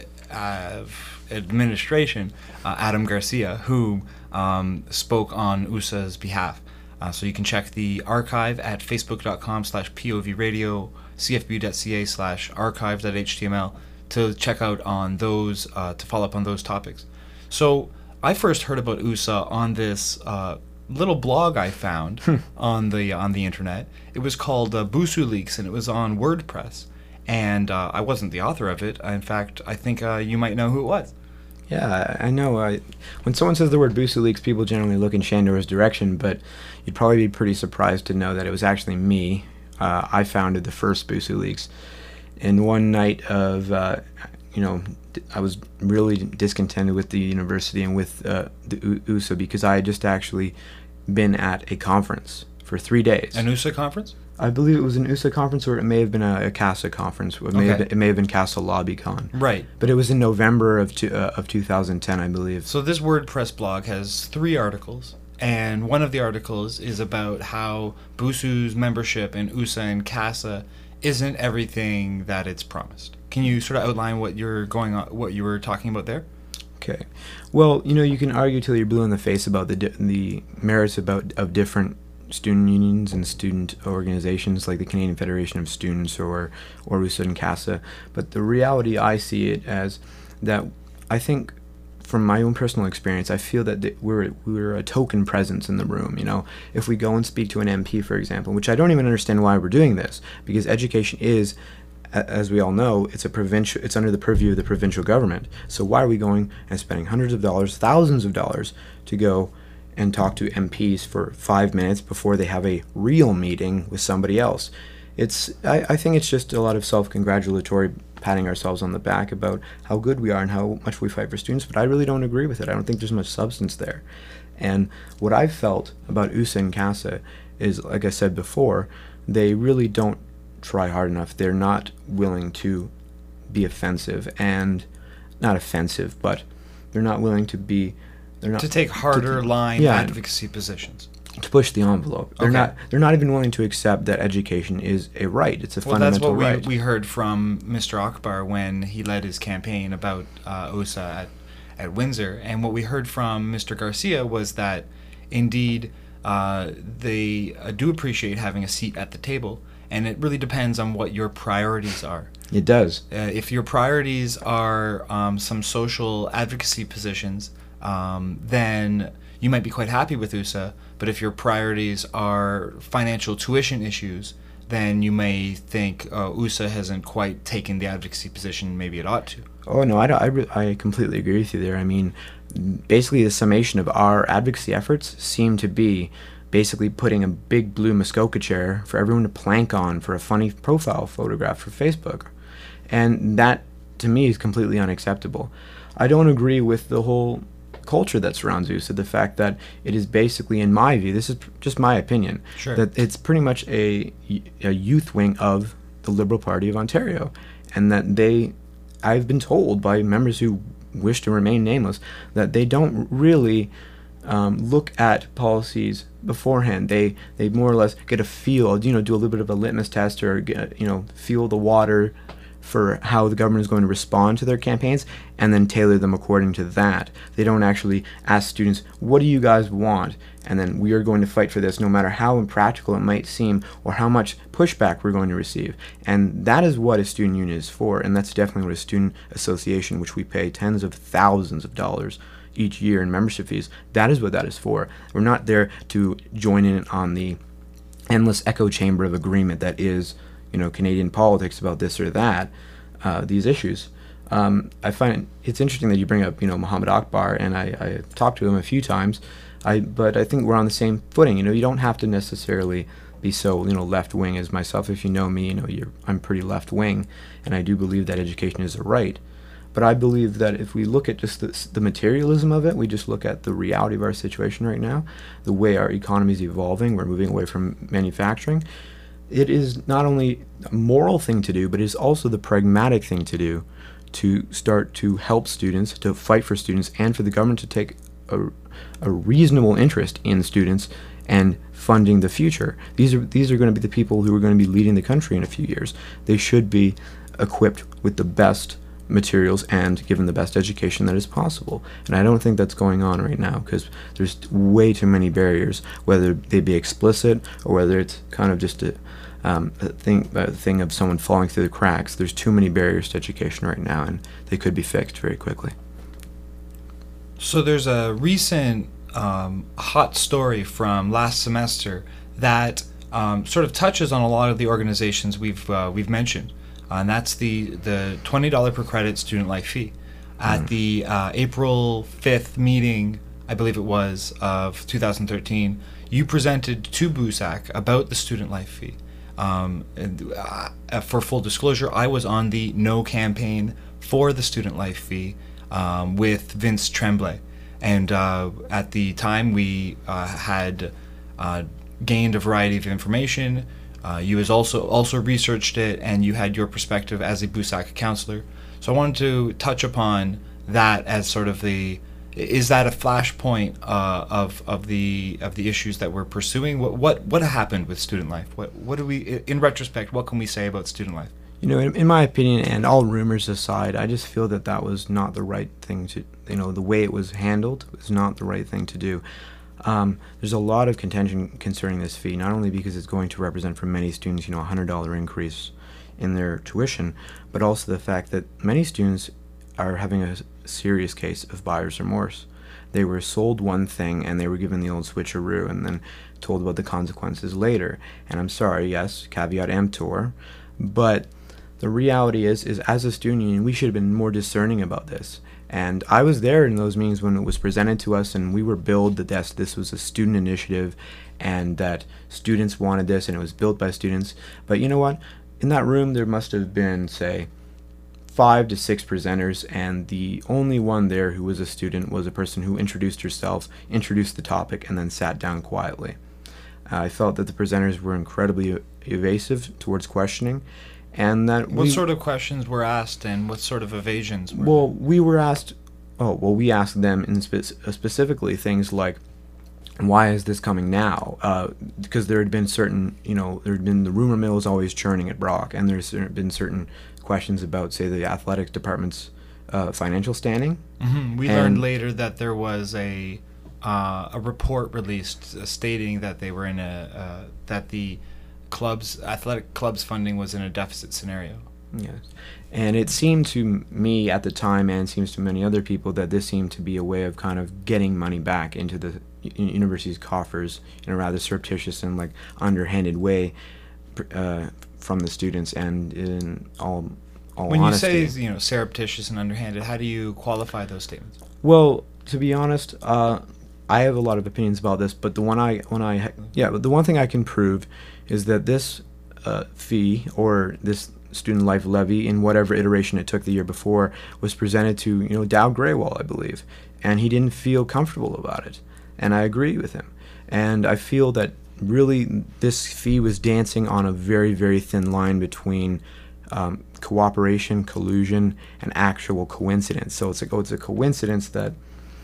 of Administration, uh, Adam Garcia, who um, spoke on U S A's behalf. Uh, so you can check the archive at facebook.com slash povradio, cfbu.ca slash archive.html to check out on those, uh, to follow up on those topics. So I first heard about U S A on this uh, little blog I found on the on the internet. It was called uh, Busu Leaks, and it was on WordPress. And uh, I wasn't the author of it. In fact, I think uh, you might know who it was. Yeah, I know. I, when someone says the word Busu Leaks, people generally look in Shandor's direction, but you'd probably be pretty surprised to know that it was actually me. Uh, I founded the first Busu Leaks. And one night of, uh, you know, I was really discontented with the university and with uh, the U- USA because I had just actually been at a conference for three days. An U S A conference? I believe it was an U S A conference, or it may have been a, a CASA conference. It may, okay. have been, it may have been CASA LobbyCon. Right. But it was in November of two, uh, of two thousand ten, I believe. So this WordPress blog has three articles, and one of the articles is about how Busu's membership in U S A and CASA isn't everything that it's promised. Can you sort of outline what you're going on, what you were talking about there? Okay. Well, you know, you can argue till you're blue in the face about the di- the merits about of different student unions and student organizations like the Canadian Federation of Students or or U S A and CASA, but the reality I see it as that I think from my own personal experience, I feel that th- we're we're a token presence in the room. You know, if we go and speak to an M P, for example, which I don't even understand why we're doing this, because education is, as we all know, it's a provincial. It's under the purview of the provincial government. So why are we going and spending hundreds of dollars, thousands of dollars to go and talk to M Ps for five minutes before they have a real meeting with somebody else? It's. I, I think it's just a lot of self-congratulatory, patting ourselves on the back about how good we are and how much we fight for students. But I really don't agree with it. I don't think there's much substance there. And what I've felt about U S A and CASA is, like I said before, they really don't try hard enough. They're not willing to be offensive, and not offensive, but they're not willing to be. They're not to take harder to, line yeah, advocacy positions. To push the envelope. They're Okay. not. They're not even willing to accept that education is a right. It's a Well, that's fundamental what we, right. we heard from Mister Akbar when he led his campaign about uh, U S A at, at Windsor. And what we heard from Mister Garcia was that, indeed, uh, they uh, do appreciate having a seat at the table, and it really depends on what your priorities are. It does. Uh, if your priorities are um, some social advocacy positions, um, then you might be quite happy with U S A. But if your priorities are financial tuition issues, then you may think uh, U S A hasn't quite taken the advocacy position maybe it ought to. Oh no, I don't, I, re- I completely agree with you there. I mean, basically the summation of our advocacy efforts seem to be basically putting a big blue Muskoka chair for everyone to plank on for a funny profile photograph for Facebook. And that, to me is completely unacceptable. I don't agree with the whole culture that surrounds U S A, the fact that it is basically, in my view, this is just my opinion, Sure. that it's pretty much a, a youth wing of the Liberal Party of Ontario, and that they, I've been told by members who wish to remain nameless, that they don't really um, look at policies beforehand. They they more or less get a feel, you know, do a little bit of a litmus test, or get, you know, feel the water for how the government is going to respond to their campaigns, and then tailor them according to that. They don't actually ask students, what do you guys want? And then we are going to fight for this no matter how impractical it might seem or how much pushback we're going to receive. And that is what a student union is for, and that's definitely what a student association, which we pay tens of thousands of dollars each year in membership fees, that is what that is for. We're not there to join in on the endless echo chamber of agreement that is, you know, Canadian politics about this or that, uh, these issues. Um, I find it's interesting that you bring up, you know, Muhammad Akbar, and I, I talked to him a few times, I, but I think we're on the same footing. You know, you don't have to necessarily be so, you know, left-wing as myself. If you know me, you know, you're, I'm pretty left-wing, and I do believe that education is a right. But I believe that if we look at just the, the materialism of it, we just look at the reality of our situation right now, the way our economy is evolving, we're moving away from manufacturing, it is not only a moral thing to do, but it is also the pragmatic thing to do, to start to help students, to fight for students, and for the government to take a, a reasonable interest in students and funding the future. These are these are going to be the people who are going to be leading the country in a few years. They should be equipped with the best materials and given the best education that is possible. And I don't think that's going on right now, because there's way too many barriers, whether they be explicit or whether it's kind of just a, um, a thing a thing of someone falling through the cracks. There's too many barriers to education right now, and they could be fixed very quickly. So there's a recent um, hot story from last semester that um, sort of touches on a lot of the organizations we've uh, we've mentioned. Uh, and that's the, the twenty dollars per credit student life fee. At mm. the uh, April fifth meeting, I believe it was, of two thousand thirteen, you presented to B U S A C about the student life fee. Um, and, uh, for full disclosure, I was on the no campaign for the student life fee um, with Vince Tremblay. And uh, at the time, we uh, had uh, gained a variety of information. Uh, you has also also researched it, and you had your perspective as a B U S A C counselor. So I wanted to touch upon that as sort of the, is that a flashpoint uh, of of the of the issues that we're pursuing? What what what happened with student life? What what do we, in retrospect, what can we say about student life? You know, in, in my opinion, and all rumors aside, I just feel that that was not the right thing to, you know, the way it was handled was not the right thing to do. Um, there's a lot of contention concerning this fee, not only because it's going to represent for many students, you know, a one hundred dollars increase in their tuition, but also the fact that many students are having a serious case of buyer's remorse. They were sold one thing and they were given the old switcheroo and then told about the consequences later. And I'm sorry, yes, caveat emptor, but the reality is, is as a student union, we should have been more discerning about this. And I was there in those meetings when it was presented to us, and we were billed that this, this was a student initiative and that students wanted this and it was built by students. But you know what? In that room, there must have been, say, five to six presenters, and the only one there who was a student was a person who introduced herself, introduced the topic, and then sat down quietly. Uh, I felt that the presenters were incredibly evasive towards questioning. And that what we, sort of questions were asked, and what sort of evasions were? Well, we were asked. Oh, well, we asked them in spe- specifically things like, "Why is this coming now?" Uh, because there had been certain, you know, there had been the rumor mill is always churning at Brock, and there's been certain questions about, say, the athletic department's uh, financial standing. Mm-hmm. We and learned later that there was a uh, a report released uh, stating that they were in a uh, that the clubs athletic clubs funding was in a deficit scenario. Yes, and it seemed to me at the time, and seems to many other people, that this seemed to be a way of kind of getting money back into the university's coffers in a rather surreptitious and like underhanded way uh, from the students. And in all, all when honesty, you say, you know, surreptitious and underhanded, how do you qualify those statements? Well, to be honest, uh, I have a lot of opinions about this, but the one I when I yeah, but the one thing I can prove is that this uh, fee or this student life levy in whatever iteration it took the year before was presented to, you know, Dowd Graywall, I believe, and he didn't feel comfortable about it, and I agree with him. And I feel that really this fee was dancing on a very, very thin line between um, cooperation, collusion, and actual coincidence. So it's like, oh, it's a coincidence that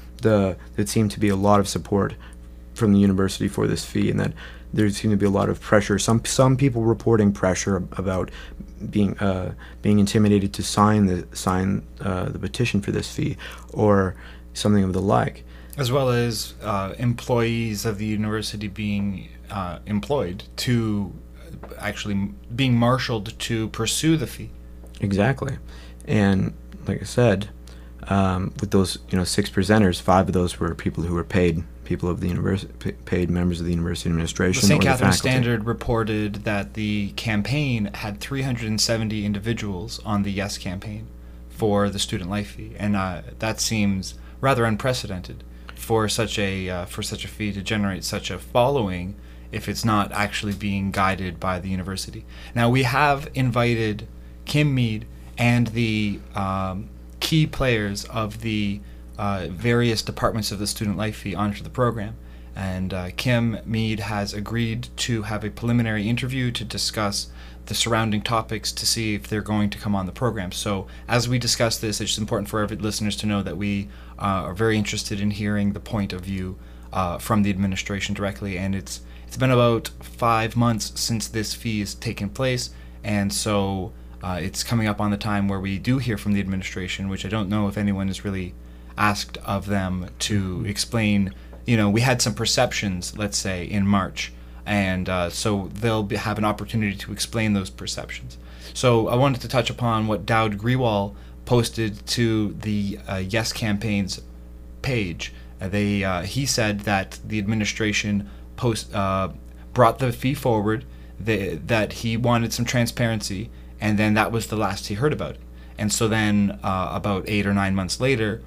the there seemed to be a lot of support from the university for this fee, and that there seemed to be a lot of pressure. Some some people reporting pressure about being uh, being intimidated to sign the sign uh, the petition for this fee, or something of the like. As well as uh, employees of the university being uh, employed to actually being marshaled to pursue the fee. Exactly, and like I said, um, with those you know six presenters, five of those were people who were paid. People of the university, paid members of the university administration. The Saint or the Catharines faculty. Standard reported that the campaign had three hundred seventy individuals on the Yes campaign for the student life fee, and uh, that seems rather unprecedented for such a uh, for such a fee to generate such a following if it's not actually being guided by the university. Now, we have invited Kim Mead and the um, key players of the Uh, various departments of the student life fee onto the program, and uh, Kim Mead has agreed to have a preliminary interview to discuss the surrounding topics to see if they're going to come on the program. So as we discuss this, it's important for our listeners to know that we uh, are very interested in hearing the point of view uh, from the administration directly, and it's it's been about five months since this fee has taken place, and so uh, it's coming up on the time where we do hear from the administration, which I don't know if anyone is really asked of them to explain. You know, we had some perceptions, let's say, in March, and uh, so they'll be, have an opportunity to explain those perceptions. So I wanted to touch upon what Dowd Graywall posted to the uh, Yes campaign's page. Uh, they uh, he said that the administration post uh, brought the fee forward, they, that he wanted some transparency, and then that was the last he heard about it. And so then uh, about eight or nine months later,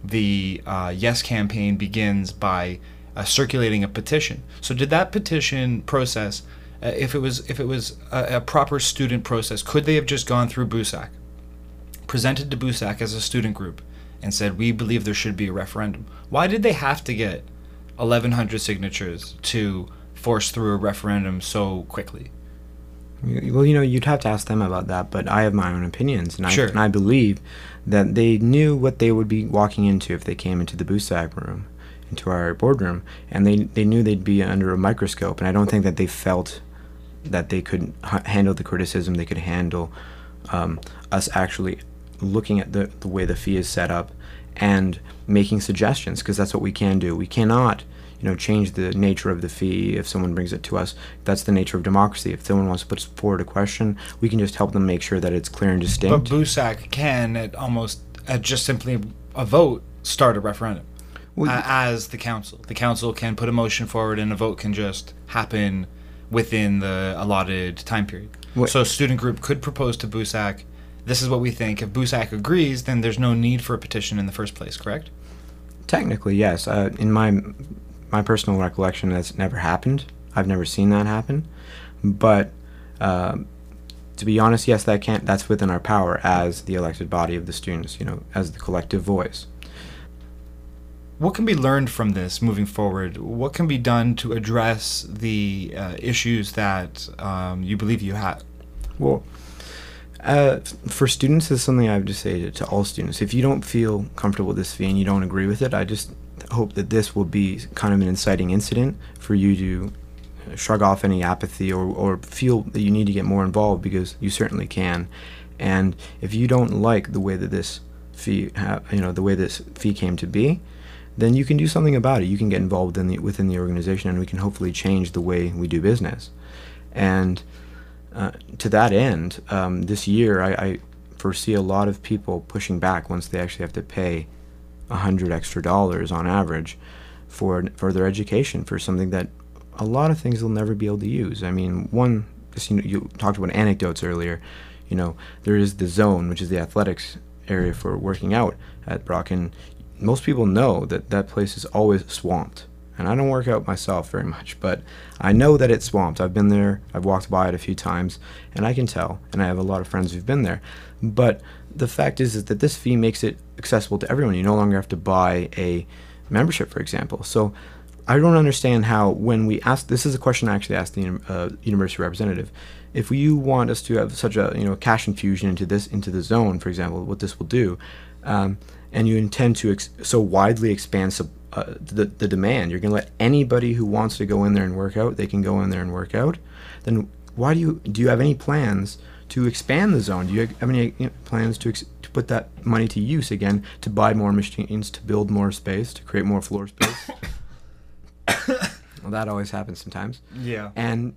the uh, Yes campaign begins by uh, circulating a petition. So did that petition process, uh, if it was if it was a, a proper student process, could they have just gone through B U S A C, presented to B U S A C as a student group, and said, we believe there should be a referendum? Why did they have to get eleven hundred signatures to force through a referendum so quickly? Well, you know, you'd have to ask them about that, but I have my own opinions, and I, Sure. and I believe that they knew what they would be walking into if they came into the B U S A C room, into our boardroom, and they, they knew they'd be under a microscope, and I don't think that they felt that they could h- handle the criticism, they could handle um, us actually looking at the, the way the fee is set up and making suggestions, because that's what we can do. We cannot you know, change the nature of the fee if someone brings it to us. That's the nature of democracy. If someone wants to put forward a question, we can just help them make sure that it's clear and distinct. But B U S A C can, at almost at just simply a vote, start a referendum. Well, uh, as the council. The council can put a motion forward and a vote can just happen within the allotted time period. What? So a student group could propose to B U S A C, this is what we think. If B U S A C agrees, then there's no need for a petition in the first place, correct? Technically, yes. Uh, in my my personal recollection, that's never happened. I've never seen that happen. But uh, to be honest, yes, that can't. That's within our power as the elected body of the students. You know, as the collective voice. What can be learned from this moving forward? What can be done to address the uh, issues that um, you believe you have? Well, uh, for students, this is something I would just say to, to all students. If you don't feel comfortable with this fee and you don't agree with it, I just hope that this will be kind of an inciting incident for you to shrug off any apathy or, or feel that you need to get more involved, because you certainly can. And if you don't like the way that this fee, ha- you know, the way this fee came to be, then you can do something about it. You can get involved in the, within the organization, and we can hopefully change the way we do business. And uh, to that end, um, this year I, I foresee a lot of people pushing back once they actually have to pay a hundred extra dollars on average for for their education, for something that a lot of things they'll never be able to use. I mean, one, just, you know, you talked about anecdotes earlier. You know, there is the zone, which is the athletics area for working out at Brock, and most people know that that place is always swamped. And I don't work out myself very much, but I know that it's swamped. I've been there, I've walked by it a few times, and I can tell, and I have a lot of friends who've been there. But the fact is, is that this fee makes it accessible to everyone. You no longer have to buy a membership, for example. So I don't understand how, when we ask, this is a question I actually asked the uh, university representative, if you want us to have such a, you know, cash infusion into this, into the zone, for example, what this will do, um, and you intend to ex- so widely expand sub- uh, the, the demand, you're going to let anybody who wants to go in there and work out, they can go in there and work out, then why do you, do you have any plans to expand the zone? Do you have any, you know, plans to, ex- to put that money to use again, to buy more machines, to build more space, to create more floor space? Well, that always happens sometimes. Yeah. And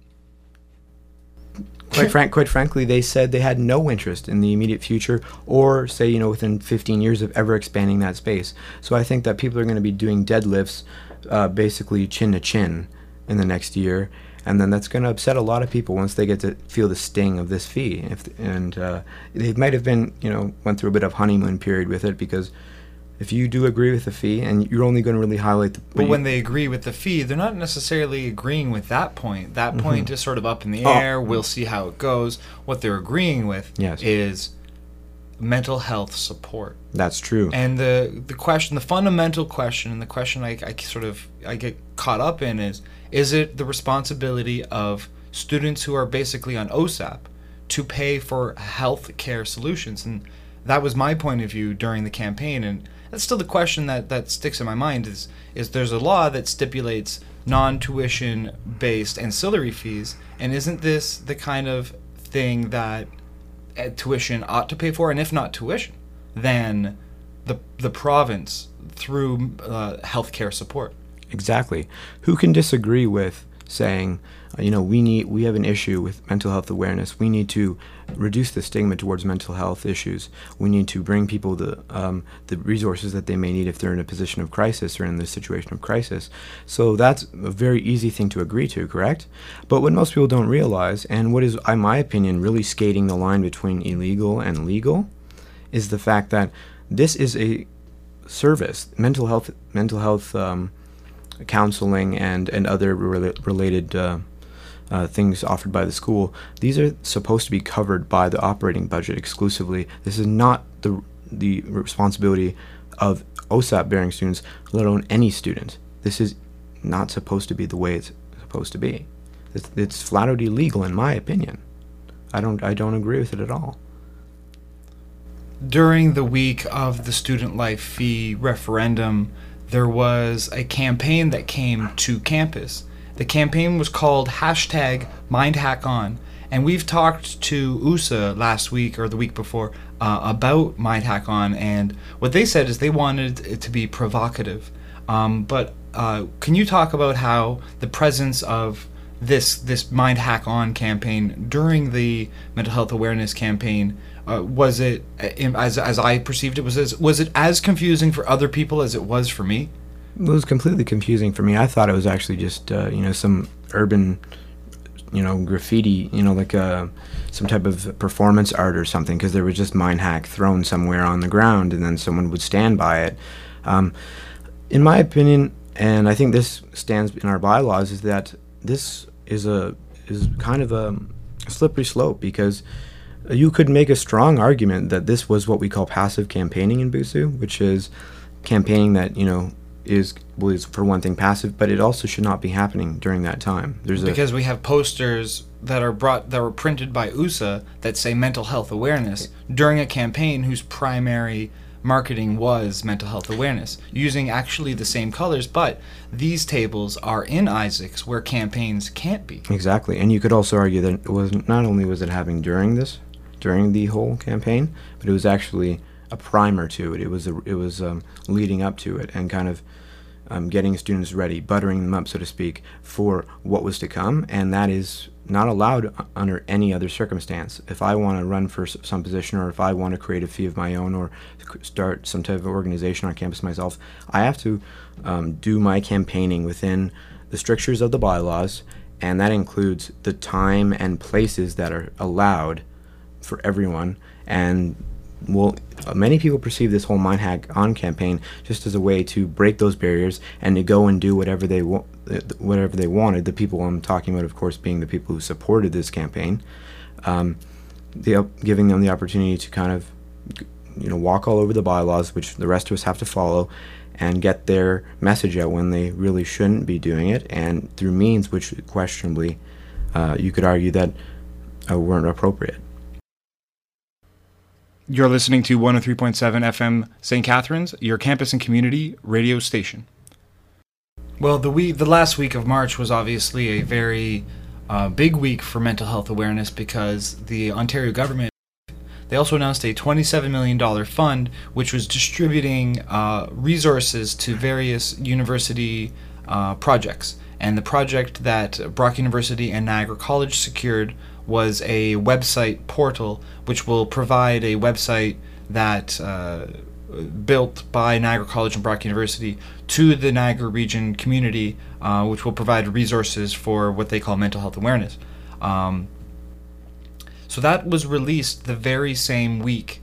quite frank, quite frankly, they said they had no interest in the immediate future, or say, you know, within fifteen years of ever expanding that space. So I think that people are going to be doing deadlifts, uh, basically chin to chin, in the next year, and then that's going to upset a lot of people once they get to feel the sting of this fee. If and uh, they might have been, you know, went through a bit of honeymoon period with it, because if you do agree with the fee, and you're only going to really highlight the... But when they agree with the fee, they're not necessarily agreeing with that point. That Mm-hmm. point is sort of up in the Oh. air. We'll see how it goes. What they're agreeing with Yes. is mental health support. That's true. And the the question, the fundamental question, and the question I, I sort of I get caught up in is: is it the responsibility of students who are basically on O S A P to pay for health care solutions? And that was my point of view during the campaign, and that's still the question that, that sticks in my mind. Is is there's a law that stipulates non-tuition based ancillary fees, and isn't this the kind of thing that uh, tuition ought to pay for? And if not tuition, then the the province through uh, healthcare support. Exactly. Who can disagree with saying, uh, you know, we need, we have an issue with mental health awareness. We need to reduce the stigma towards mental health issues. We need to bring people the um, the resources that they may need if they're in a position of crisis or in the situation of crisis. So that's a very easy thing to agree to, correct? But what most people don't realize, and what is, in my opinion, really skating the line between illegal and legal, is the fact that this is a service, mental health, mental health. Um, counseling and, and other rela- related uh, uh, things offered by the school. These are supposed to be covered by the operating budget exclusively. This is not the the responsibility of O S A P-bearing students, let alone any student. This is not supposed to be the way it's supposed to be. It's, it's flat out illegal, in my opinion. I don't I don't agree with it at all. During the week of the student life fee referendum, there was a campaign that came to campus. The campaign was called hashtag MindHackOn, and we've talked to U S A last week or the week before uh, about MindHackOn, and what they said is they wanted it to be provocative. Um, but uh, can you talk about how the presence of this this MindHackOn campaign during the mental health awareness campaign, Uh, was it, as as I perceived it, was as, was it as confusing for other people as it was for me? It was completely confusing for me. I thought it was actually just uh, you know, some urban, you know, graffiti, you know, like a some type of performance art or something, because there was just Mind Hack thrown somewhere on the ground, and then someone would stand by it. Um, in my opinion, and I think this stands in our bylaws, is that this is a is kind of a slippery slope, because you could make a strong argument that this was what we call passive campaigning in Busu, which is campaigning that, you know, is was for one thing passive, but it also should not be happening during that time. There's because a, we have posters that are brought that were printed by U S A that say mental health awareness during a campaign whose primary marketing was mental health awareness, using actually the same colors, but these tables are in Isaacs where campaigns can't be. Exactly, and you could also argue that it was not only was it happening during this, during the whole campaign, but it was actually a primer to it. It was a, it was um, leading up to it, and kind of um, getting students ready, buttering them up, so to speak, for what was to come, and that is not allowed under any other circumstance. If I want to run for some position, or if I want to create a fee of my own, or start some type of organization on campus myself, I have to um, do my campaigning within the strictures of the bylaws, and that includes the time and places that are allowed for everyone, and well, uh, many people perceive this whole Mind Hack On campaign just as a way to break those barriers and to go and do whatever they wa- whatever they wanted. The people I'm talking about, of course, being the people who supported this campaign, um, the, uh, giving them the opportunity to kind of, you know, walk all over the bylaws, which the rest of us have to follow, and get their message out when they really shouldn't be doing it, and through means which questionably uh, you could argue that uh, weren't appropriate. You're listening to one oh three point seven F M Saint Catharines, your campus and community radio station. Well, the week, the last week of March was obviously a very uh, big week for mental health awareness, because the Ontario government, they also announced a twenty-seven million dollars fund which was distributing uh, resources to various university uh, projects. And the project that Brock University and Niagara College secured was a website portal which will provide a website that uh, built by Niagara College and Brock University to the Niagara region community, uh, which will provide resources for what they call mental health awareness. Um, So that was released the very same week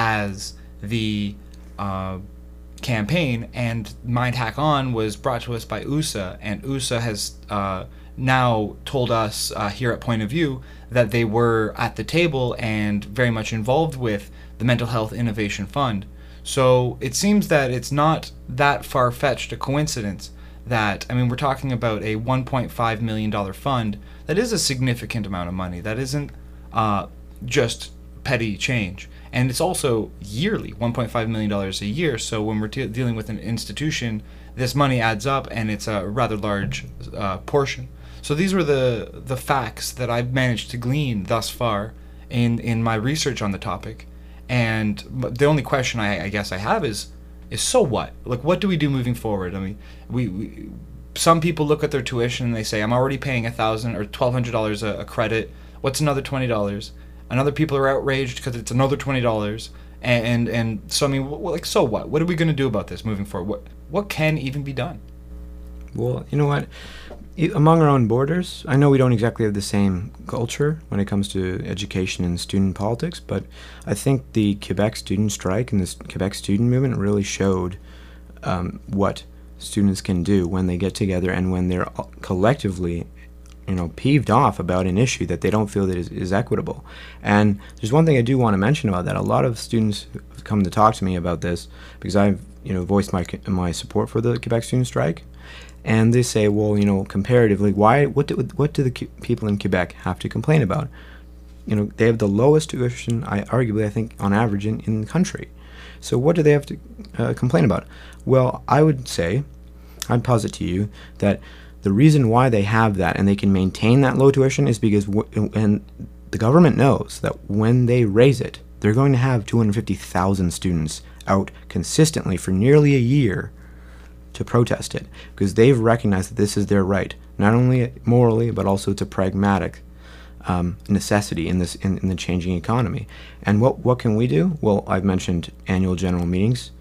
as the uh, campaign, and Mind Hack On was brought to us by U S A, and U S A has uh, now told us uh, here at Point of View that they were at the table and very much involved with the Mental Health Innovation Fund. So it seems that it's not that far-fetched a coincidence that, I mean, we're talking about a one point five million dollars fund. That is a significant amount of money. That isn't Uh, just petty change, and it's also yearly, one point five million dollars a year. So when we're de- dealing with an institution, this money adds up, and it's a rather large uh, portion. So these were the the facts that I've managed to glean thus far in in my research on the topic. And the only question I, I guess I have is is so what? Like, what do we do moving forward? I mean, we, we some people look at their tuition and they say, I'm already paying a thousand or twelve hundred dollars a credit. What's another twenty dollars? And other people are outraged because it's another twenty dollars. And, and and so I mean, well, like, so what? What are we going to do about this moving forward? What what can even be done? Well, you know what? I- Among our own borders, I know we don't exactly have the same culture when it comes to education and student politics, but I think the Quebec student strike and this Quebec student movement really showed um, what students can do when they get together and when they're collectively, you know, peeved off about an issue that they don't feel that is, is equitable. And there's one thing I do want to mention about that. A lot of students have come to talk to me about this because I've, you know, voiced my my support for the Quebec student strike, and they say, well, you know, comparatively, why? What do what do the Q- people in Quebec have to complain about? You know, they have the lowest tuition, I arguably, I think, on average in, in the country. So what do they have to uh, complain about? Well, I would say, I'd posit to you that the reason why they have that and they can maintain that low tuition is because w- and the government knows that when they raise it, they're going to have two hundred fifty thousand students out consistently for nearly a year to protest it, because they've recognized that this is their right, not only morally but also to pragmatic um, necessity in this in, in the changing economy. And what what can we do? Well, I've mentioned annual general meetings,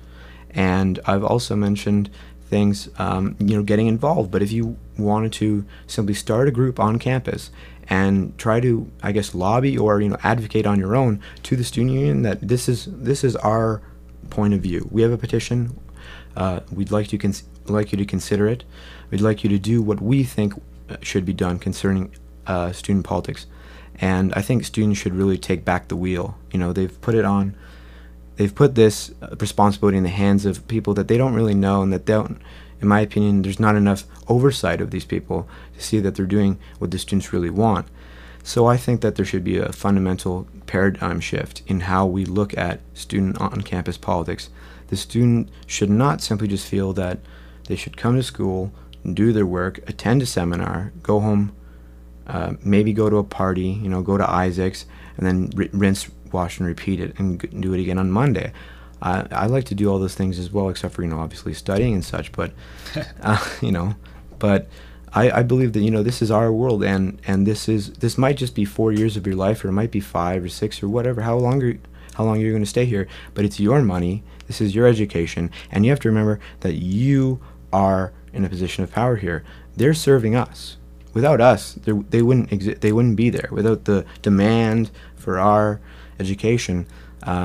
and I've also mentioned things, um, you know, getting involved. But if you wanted to simply start a group on campus and try to, I guess, lobby or, you know, advocate on your own to the student union that this is this is our point of view. We have a petition. Uh, we'd like you cons- like you to consider it. We'd like you to do what we think should be done concerning uh, student politics. And I think students should really take back the wheel. You know, they've put it on. They've put this responsibility in the hands of people that they don't really know, and that don't, in my opinion, there's not enough oversight of these people to see that they're doing what the students really want. So I think that there should be a fundamental paradigm shift in how we look at student on-campus politics. The student should not simply just feel that they should come to school, do their work, attend a seminar, go home, uh, maybe go to a party, you know, go to Isaac's, and then r- rinse, wash, and repeat it, and g- do it again on Monday. Uh, I like to do all those things as well, except for, you know, obviously studying and such. But, uh, you know, but I, I believe that, you know, this is our world, and, and this is this might just be four years of your life, or it might be five or six or whatever, how long are, how long you're going to stay here. But it's your money. This is your education, and you have to remember that you are in a position of power here. They're serving us. Without us, they wouldn't exist. They wouldn't be there. Without the demand for our education, um,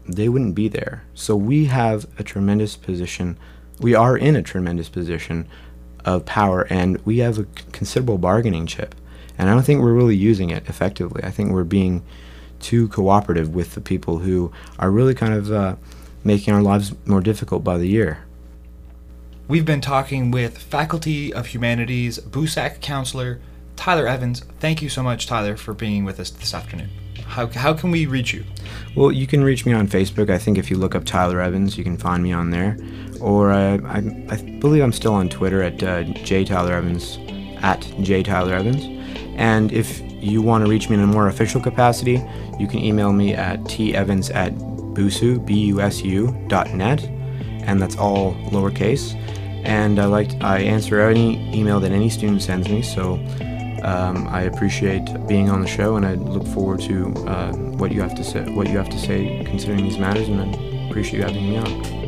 they wouldn't be there. So we have a tremendous position. We are in a tremendous position of power, and we have a considerable bargaining chip. And I don't think we're really using it effectively. I think we're being too cooperative with the people who are really kind of uh, making our lives more difficult by the year. We've been talking with Faculty of Humanities B U S A C counselor Tyler Evans. Thank you so much, Tyler, for being with us this afternoon. How, how can we reach you? Well, you can reach me on Facebook. I think if you look up Tyler Evans, you can find me on there. Or uh, I, I believe I'm still on Twitter at uh, J Tyler Evans, at J Tyler Evans. And if you want to reach me in a more official capacity, you can email me at tevans at busu, B U S U, dot net, and that's all lowercase. And I like I answer any email that any student sends me, so um, I appreciate being on the show, and I look forward to uh, what you have to say, what you have to say considering these matters, and I appreciate you having me on.